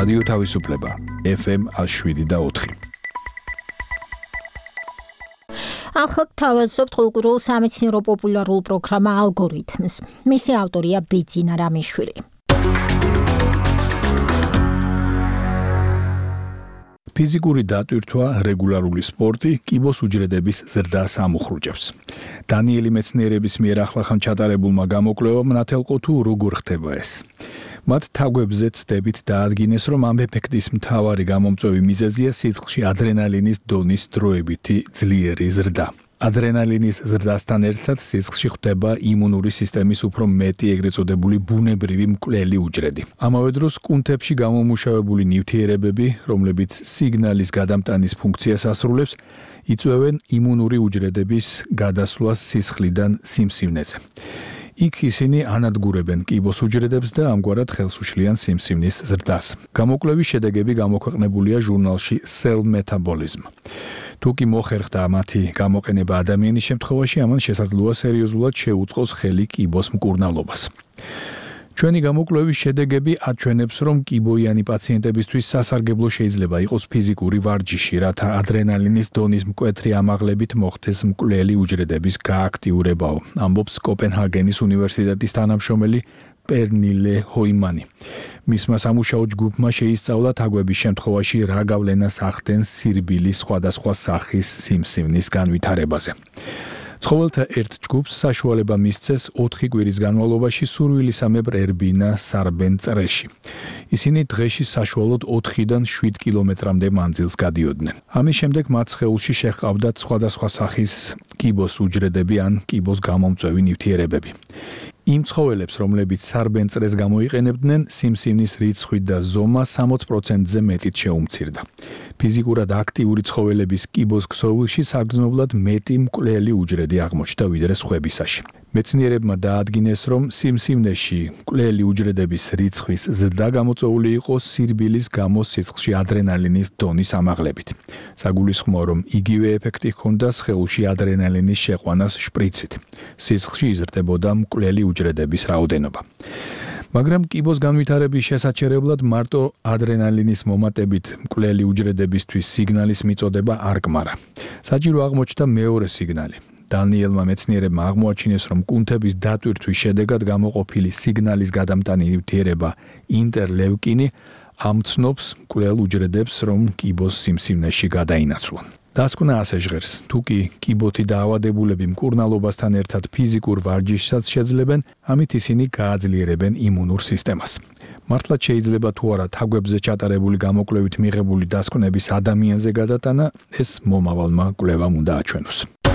რადიო თავისუფლება ეფ ემ one oh seven და four. ახლა თავაზობთ კულტურულ სამეცნიერო პოპულარულ პროგრამა ალგორითმს. მისი ავტორია ბიძინა რამიშვილი. ფიზიკური დატვირთვა, რეგულარული სპორტი კიბოს უჯრედების ზრდას ამოხრუჭებს. დანიელი მეცნიერების მიერ ახლახან ჩატარებულმა გამოკვლევამ ნათელყო თუ როგორ ხდება ეს. მათ თაგვებზე ცდებით დაადგინეს, რომ ამ ეფექტის მთავარი გამომწვევი მიზეზია სისხლში ადრენალინის დონის დროებითი ძლიერი ზრდა. ადრენალინის ზრდასთან ერთად სისხლში ხდება იმუნური სისტემის უფრო მეტი ეგრეთ წოდებული ბუნებრივი მკვლელი უჯრედი. ამავე დროს კუნთებში გამომუშავებული ნივთიერებები, რომლებიც სიგნალის გადამტანის ფუნქციას ასრულებს, იწვევენ იმუნური უჯრედების გადასვლას სისხლიდან სიმსივნეზე. იქ ისინი ანადგურებენ კიბოს უჯრედებს და ამგვარად ხელს უშლიან სიმსივნის ზრდას. გამოკვლევის შედეგები გამოქვეყნებულია ჟურნალში Cell Metabolism. თუ კი მოხერხდა მათი გამოყენება ადამიანის შემთხვევაში, ამან შესაძლოა სერიოზულად შეუწყოს ხელი კიბოს მკურნალობას. ჩვენი გამოკვლევის შედეგები აჩვენებს, რომ კიბოიანი პაციენტებისთვის სასარგებლო შეიძლება იყოს ფიზიკური ვარჯიში, რათა ადრენალინის დონის მკვეთრი ამაღლებით მოხდეს მკვლელი უჯრედების გააქტიურებაო, ამბობს კოპენჰაგენის უნივერსიტეტის თანამშრომელი პერნილე ჰოიმანი. მისმა სამუშაო ჯგუფმა შეისწავლა თაგვების შემთხვევაში რა გავლენას ახდენს სირბილის სხვადასხვა სახის სიმსივნის განვითარებაზე. ცხოველთა ერთ ჯგუფს საშუალება მისცეს ოთხი კვირის განმავლობაში სურვილისამებრ ერბინა სარბენ წრეში. ისინი დღეში საშუალოდ ოთხიდან შვიდ კილომეტრამდე მანძილს გადიოდნენ. ამის შემდეგ მათ სხეულში შეჰყავდათ სხვადასხვა სახის კიბოს უჯრედები ან კიბოს გამომწვევი ნივთიერებები. იმ ცხოველებს, რომლებიც სარბენ წრეს გამოიყენებდნენ, სიმსივნის რიცხვი და ზომა სამოცი პროცენტზე მეტით შეუმცირდა. ფიზიკურად აქტიური ცხოველების კიბოს ქსოვილში საგრძნობლად მეტი მკვლელი უჯრედი აღმოჩნდა ვიდრე სხვებისაში. მეცნიერებმა დაადგინეს, რომ სიმსივნეში მკვლელი უჯრედების რიცხვის ზრდა გამოწვეული იყო სირბილის გამო სისხლში ადრენალინის დონის ამაღლებით. საგულისხმოა, რომ იგივე ეფექტი ჰქონდა სხეულში ადრენალინის შეყვანას შპრიცით. სისხლში იზრდებოდა მკვლელი უჯრედების რაოდენობა. მაგრამ კიბოს განვითარების შესაჩერებლად მარტო ადრენალინის მომატებით მკვლელი უჯრედებისთვის სიგნალის მიწოდება არ კმარა. საჭირო აღმოჩნდა მეორე სიგნალი. დანიელმა მეცნიერებმა აღმოაჩინეს, რომ კუნთების დატვირთვის შედეგად გამოყოფილი სიგნალის გადამტანი ნივთიერება ინტერლევკინი ამცნობს მკვლელ უჯრედებს, რომ კიბოს სიმსივნეში გადაინაცვლონ. დასკვნა ასე ჟღერს, თუ კი კიბოთი დაავადებულები მკურნალობასთან ერთად ფიზიკურ ვარჯიშსაც შეძლებენ, ამით ისინი გააძლიერებენ იმუნურ სისტემას. მართლაც შეიძლება თუ არა თაგვებზე ჩატარებული გამოკვლევით მიღებული დასკვნების ადამიანზე გადატანა, ეს მომავალმა კვლევამ უნდა აჩვენოს.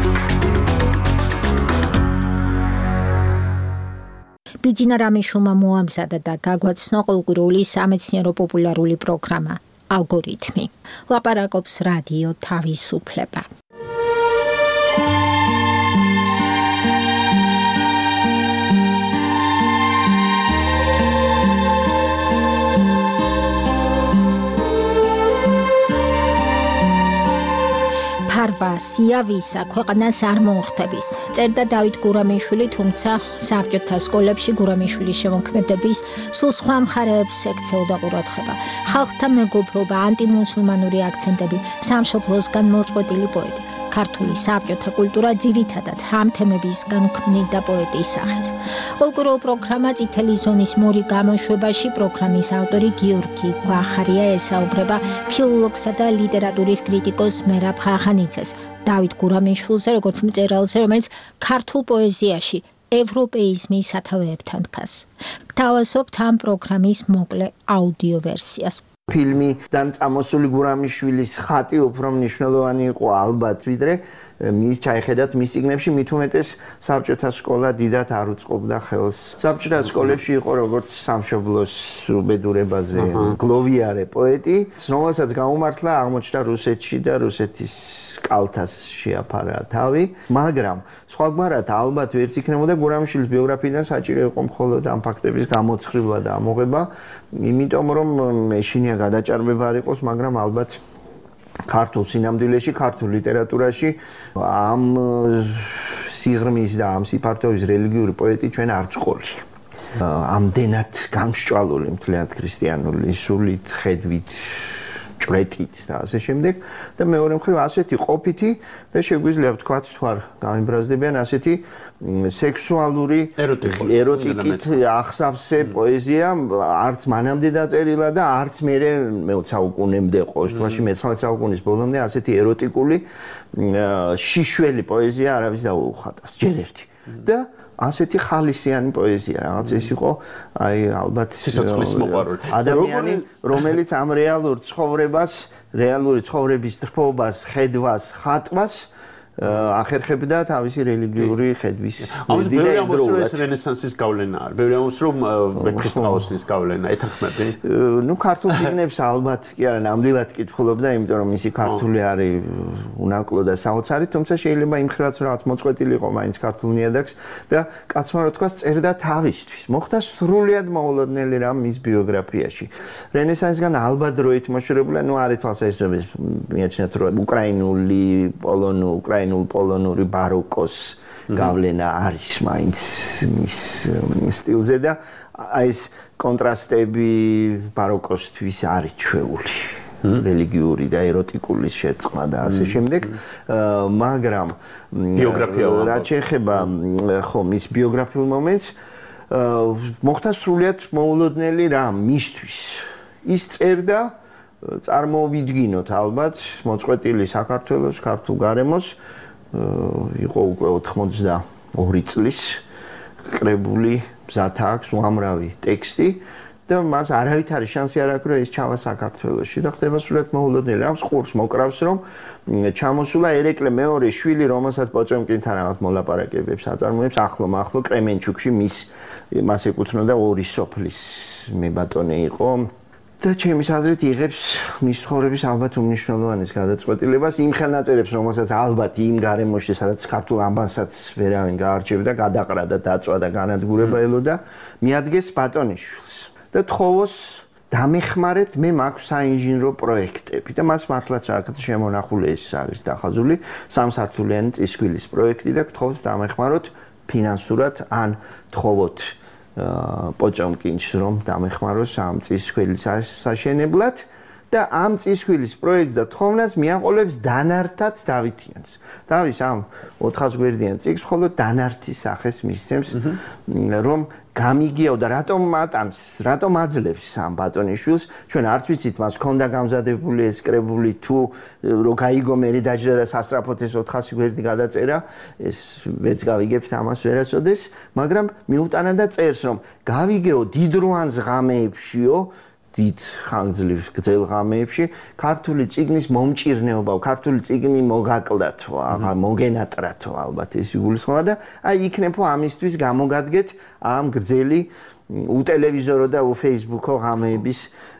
ბიძინა რამიშვილმა მოამზადა და გაგვაცნო კულტურული სამეცნიერო პოპულარული პროგრამა ალგორითმი. ლაპარაკობს რადიო თავისუფლება. ფარვა სიავისა ქვეყანას არ მოუხდების. წერდა დავით გურამიშვილი, თუმცა საბჭოთა სკოლებში გურამიშვილის შემოქმედების სულ სხვა მხარეებს ექცეოდა ყურადღება. ხალხთა მეგობრობა, ანტიმუსულმანური აქცენტები, სამშობლოსგან მოწყვეტილი პოეტი. ქართული საბჭოთა კულტურა ძირითადად ამ თემებისგან ქმნიდა პოეტის სახეს. კულტურულ პროგრამა წითელი ზონის მორი გამოშვებაში პროგრამის ავტორი გიორგი გვახარია ესაუბრება ფილოლოგსა და ლიტერატურის კრიტიკოს მერაბ ხახანიძეს, დავით გურამიშვილზე, როგორც მწერალზე, რომელიც ქართულ პოეზიაში ევროპეიზმის სათავეებთან დგას. გთავაზობთ ამ პროგრამის მოკლე აუდიო ვერსიას. ფილმიდან წამოსული გურამიშვილის ხატი უფრო მნიშვნელოვანი იყო ალბათ ვიდრე მის ჩაიხედათ მის წიგნებში, მით უმეტეს საბჭოთა სკოლა დიდად არ უწყობდა ხელს. საბჭოთა სკოლებში იყო როგორც სამშობლოს უბედურებაზე გლოვიარე პოეტი, რომელსაც გაუმართლა აღმოჩნდა რუსეთში და რუსეთის კალთას შეაფარა თავი, მაგრამ სხვაგვარად ალბათ ვერც იქნებოდა გურამიშვილის ბიოგრაფიიდან საჭირო იყო მხოლოდ ამ ფაქტების გამოცხრილვა და ამოღება, იმიტომ რომ ეშინია გადაჭარბება არ იყოს, მაგრამ ალბათ ქართულ სინამდვილეში, ქართულ ლიტერატურაში ამ სიღრმის და ამ სიფართოვის რელიგიური პოეტი ჩვენ არ წყოლია. ამდენად გამსჭვალული მთლიანად ქრისტიანული სულით, ხედვით, ჭრეტით და ასე შემდეგ და მეორე მხრივ ასეთი ყოფითი და შეგვიძლია ვთქვათ თუ არ გამიბრაზდებიან ასეთი სექსუალური ეროტიკით ახსავსე პოეზია არც მანამდე დაწერილა და არც მერე მეოცე საუკუნემდე ყოველ შემთხვევაში მეცხრამეტე საუკუნის ბოლომდე ასეთი ეროტიკული შიშველი პოეზია არავის დაუხატავს ჯერ ერთი და ასეთი ხალისიანი პოეზია რაღაც ეს იყო აი ალბათ სიცოცხლის მოყვარული ადამიანი რომელიც ამ რეალურ ცხოვრებას რეალური ცხოვრების თრფობას ხედვას ხატვას ახერხებდა თავისი რელიგიური ხედვის ამის ბევრი ამბობს ეს რენესანსის გავლენა არის ბევრი ამბობს რომ ვეფხისტყაოსნის გავლენა ეთანხმები ნუ ქართულ წიგნებს ალბათ კი არა ნამდვილად კითხულობდა იმიტომ რომ ისი ქართული არის უნაკლო და საოცარი თუმცა შეიძლება იმ ხრივაც რაღაც მოწყვეტილი იყო მაინც ქართულ ნიადაგს და კაცმა რა თქვა წერდა თავისთვის მოხდა სრულიად მოულოდნელი რამ მის ბიოგრაფიაში რენესანსგან ალბათ დროით მოშორებული ნუ არის თვალსაჩინო მიაჩნიათ რომ უკრაინული პოლონური უკრაინული პოლონური ბაროკოს გავლენა არის მაინც მის სტილზე და აი ეს კონტრასტები ბაროკოსთვის არის ჩვეული რელიგიური და ეროტიკული შერწყმა და ასე შემდეგ მაგრამ ბიოგრაფია რაც ეხება ხო მის ბიოგრაფიულ მომენტს მოხდა სრულიად მოულოდნელი რამ მისთვის ის წერდა წარმოვიდგინოთ ალბათ მოწყვეტილი საქართველოს ქართულ გარემოს იყო უკვე ოთხმოცდაორი წლის კრებული მზად აქვს უამრავი ტექსტი და მას არავით არის შანსი არ აქვს რომ ეს ჩავა საქართველოში და ხდება სულად მოულოდნელი რამს ყურს მოკრავს რომ ჩამოსულა ერეკლე მეორე შვილი რომელსაც პოჭომკინთან რაღაც მოლაპარაკებებს აწარმოებს ახლო მახლო კრემენჩუკში მის მას ეკუთვნოდა ორი სოფლის მებატონე იყო და ჩემის აზრით იღებს მის ცხოვრების ალბათ უმნიშვნელოვანეს გადაწყვეტილებას იმ ხელნაწერებს რომელსაც ალბათ იმ გარემოში სადაც ქართულ ამბანსაც ვერავინ გაარჩევდა გადაყრა და დაწვა და განადგურება ელოდა მიადგეს ბატონიშვილს და თხოვოს დამეხმარეთ მე მაქვს საინჟინრო პროექტები და მას მართლაც აქაც შემონახული ეს არის დახაზული სამსართულიანი წისქვილის პროექტი და თხოვს დამეხმაროთ ფინანსურად ან თხოვოთ პოჭომკინს რომ დამეხმაროს ამ წისქვილის საშენებლად და ამ წისქვილის პროექტს და თხოვნას მიაყოლებს დანართად დავითიანს. დავის ამ ოთხას გვერდიან წიგნს მხოლოდ დანართის სახეს მისცემს რომ გამიგიაო და რატომ ატანს, რატომ აძლევს ამ ბატონიშვილს, ჩვენ არც ვიცით მას ქონდა გამზადებული ეს კრებული თუ რო გაიგო მერე დაჯდა და სასწრაფოდ ეს ოთხასი გვერდი გადაწერა, ეს ვერც გავიგებთ ამას ვერასოდეს, მაგრამ მიუტანა და წერს რომ გავიგეო დიდროან ზღამეებშიო დიდ ხანგრძლივ გრძელ ღამეებში ქართული წიგნის მომჭირნეობა, ქართული წიგნი მოგაკლდათო, აღა მოგენატრათო ალბათ ეს იგულისხმება და აი იქნებო ამისთვის გამოგადგეთ ამ გრძელი უტელევიზორო და უფეისბუქო ღამეების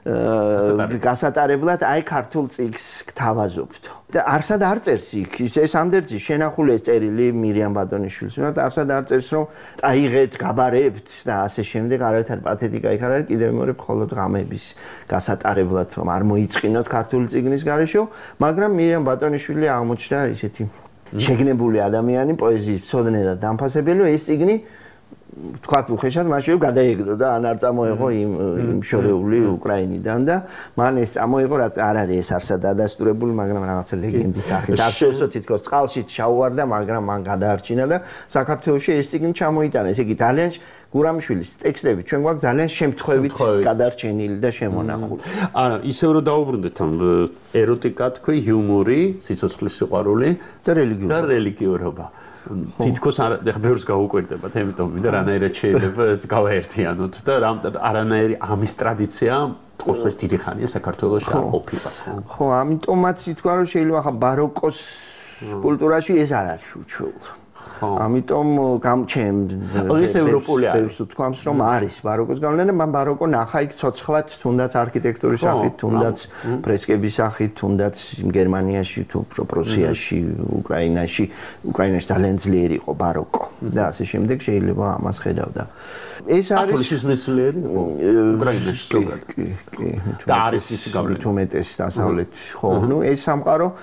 გასატარებლად აი ქართულ წიგნს გთავაზობთ. და არსად არ წერს იქ ეს ამდერძი შენახული ეს წერილი მირიამ ბატონიშვილის მიმართ არსად არ წერს რომ წაიღეთ, გაბარებთ და ასე შემდეგ არავითარ პათეტიკა იქ არ არის კიდევ მეორე მხოლოდ ღამეების გასატარებლად რომ არ მოიწყინოთ ქართული წიგნის გარეშე, მაგრამ მირიამ ბატონიშვილი აღმოჩნდა ისეთი შეგნებული ადამიანი, პოეზიის მცოდნე და დამფასებელი, ეს წიგნი თქვათ უხეშად მაშინ გადაეგდო და ან არ წამოიღო იმ იმ შორეული უკრაინიდან და მან ეს წამოიღო რა არ არის ეს არსად დადასტურებული მაგრამ რაღაცა ლეგენდის სახით არ შევსო თითქოს წყალში ჩაუვარდა მაგრამ მან გადაარჩინა და საქართველოში ეს წიგნი ჩამოიტანა ესე იგი ძალიან გურამიშვილის ტექსტები ჩვენ გვაქვს ძალიან შემთხვევით გადარჩენილი და შემონახული არა ისევ რომ დაუბრუნდეთ ამ ეროტიკა თქვი იუმორი სიცოცხლის სიყვარული და რელიგიურობა და რელიგიურობა თითქოს არა ეხა ბევრს გაუკვირდებათ ამიტომ მინდა რანაირად შეიძლება ეს გავაერთიანოთ და არანაირი ამის ტრადიცია ყოველთვის დიდი ხანია საქართველოში არ ყოფილა ხო ამიტომაც ითქვა რომ შეიძლება ხა ბაროკოს კულტურაში ეს არ არის უჩვეულო ამიტომ გამჩემ ეს ევროპული არის თქვამს რომ არის ბაროკოს გავლენა მან ბაროკო ნახა იქ ცოცხლად თუნდაც არქიტექტურის სახით თუნდაც ფრესკების სახით თუნდაც გერმანიაში თუ პრუსიაში უკრაინაში უკრაინაში ძალიან ძლიერი იყო ბაროკო და ასე შემდეგ შეიძლება ამას ხედავდა ეს არის კათოლიციზმის მეცნიერი უკრაინაში ზოგადად კი კი და არის ის გავლენა თუ მეტეს დასავლეთ ხო ნუ ეს სამყარო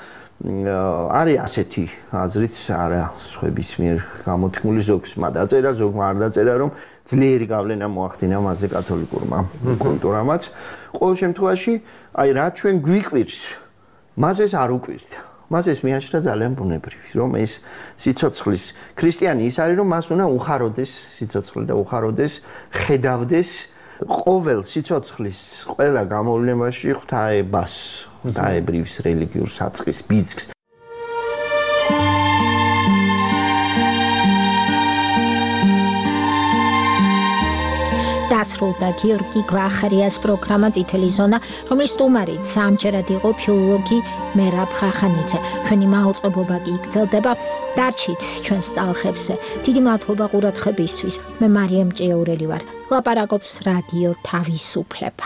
არის ასეთი აზრიც არა სხვების მიერ გამოთქმული ზოგს დაწერა ზოგმა არ დაწერა რომ ძლიერი გავლენა მოახდინა მასზე კათოლიკურმა კულტურამაც ყოველ შემთხვევაში აი რა ჩვენ გვიკვირს მასეს არ უკვირდა მასეს მიაჩნდა ძალიან ბუნებრივი რომ ეს სიცოცხლის ქრისტიანი ის არის რომ მას უნდა უხაროდეს სიცოცხლე და უხაროდეს ხედავდეს ყოველ სიცოცხლის ყველა გამოვლენაში ღვთაებას ღვთაებრივს რელიგიურ საწყის ბიძგს დასრულდა გიორგი გვახარიას პროგრამა წითელი ზონა, რომლის სტუმარიც ამჯერად იყო ფილოლოგი მერაბ ხახანიძე. ჩვენი მაუწყებლობა კი გრძელდება. დარჩით ჩვენს ტალღებზე. დიდი მადლობა ყურადღებისთვის. მე მარიამ ჭიაურელი ვარ. ლაპარაკობს რადიო თავისუფლება.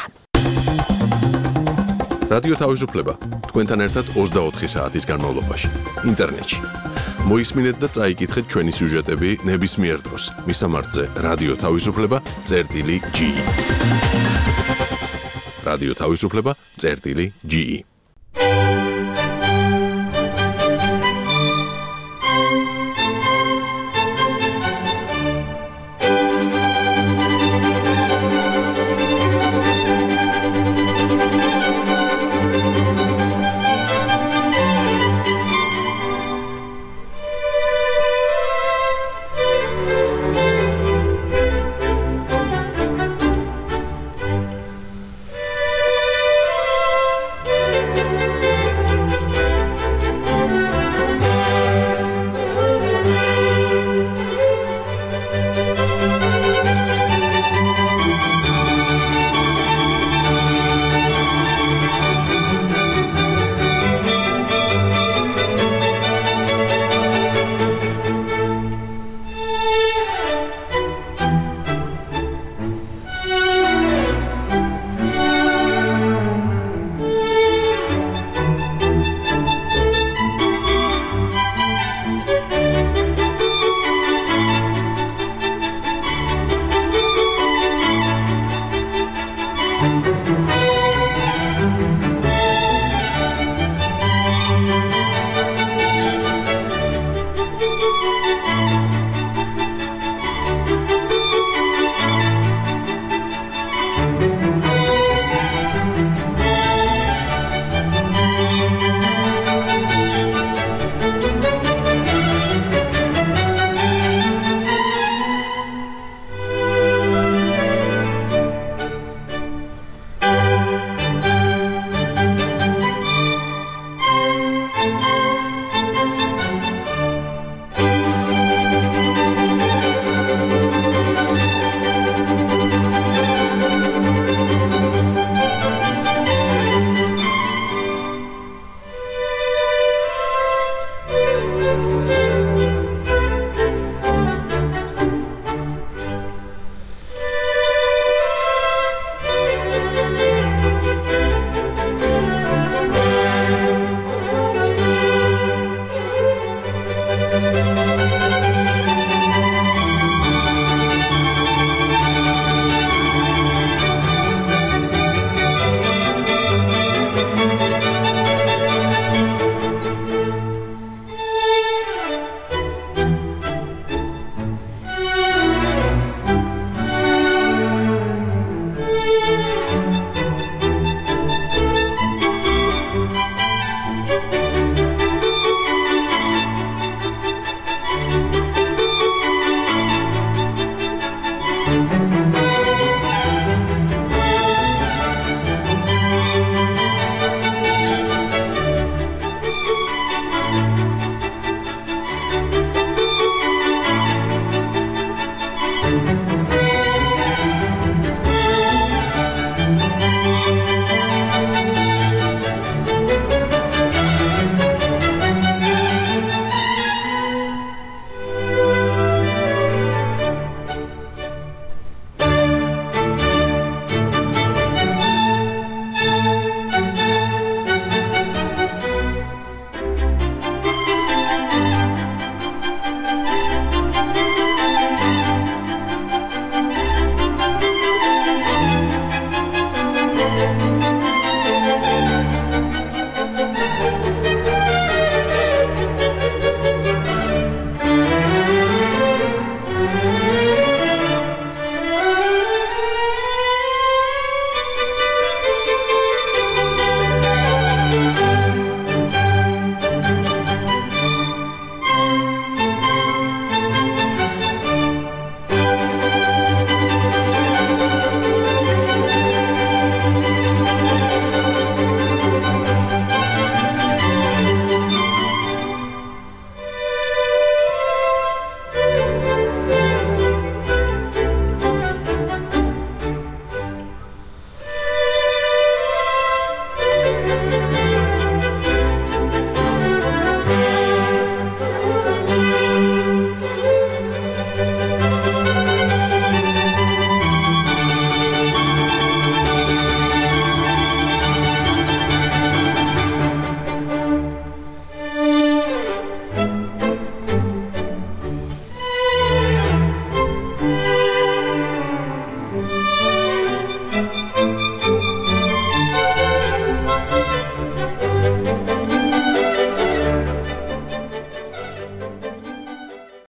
რადიო თავისუფლება თქვენთან ერთად ოცდაოთხი საათის განმავლობაში ინტერნეტში. მოისმინეთ და წაიკითხეთ ჩვენი სიუჟეტები ნებისმიერ დროს. მისამართზე რადიო თავისუფლება წერტილი ჯი. რადიო თავისუფლება წერტილი ჯი.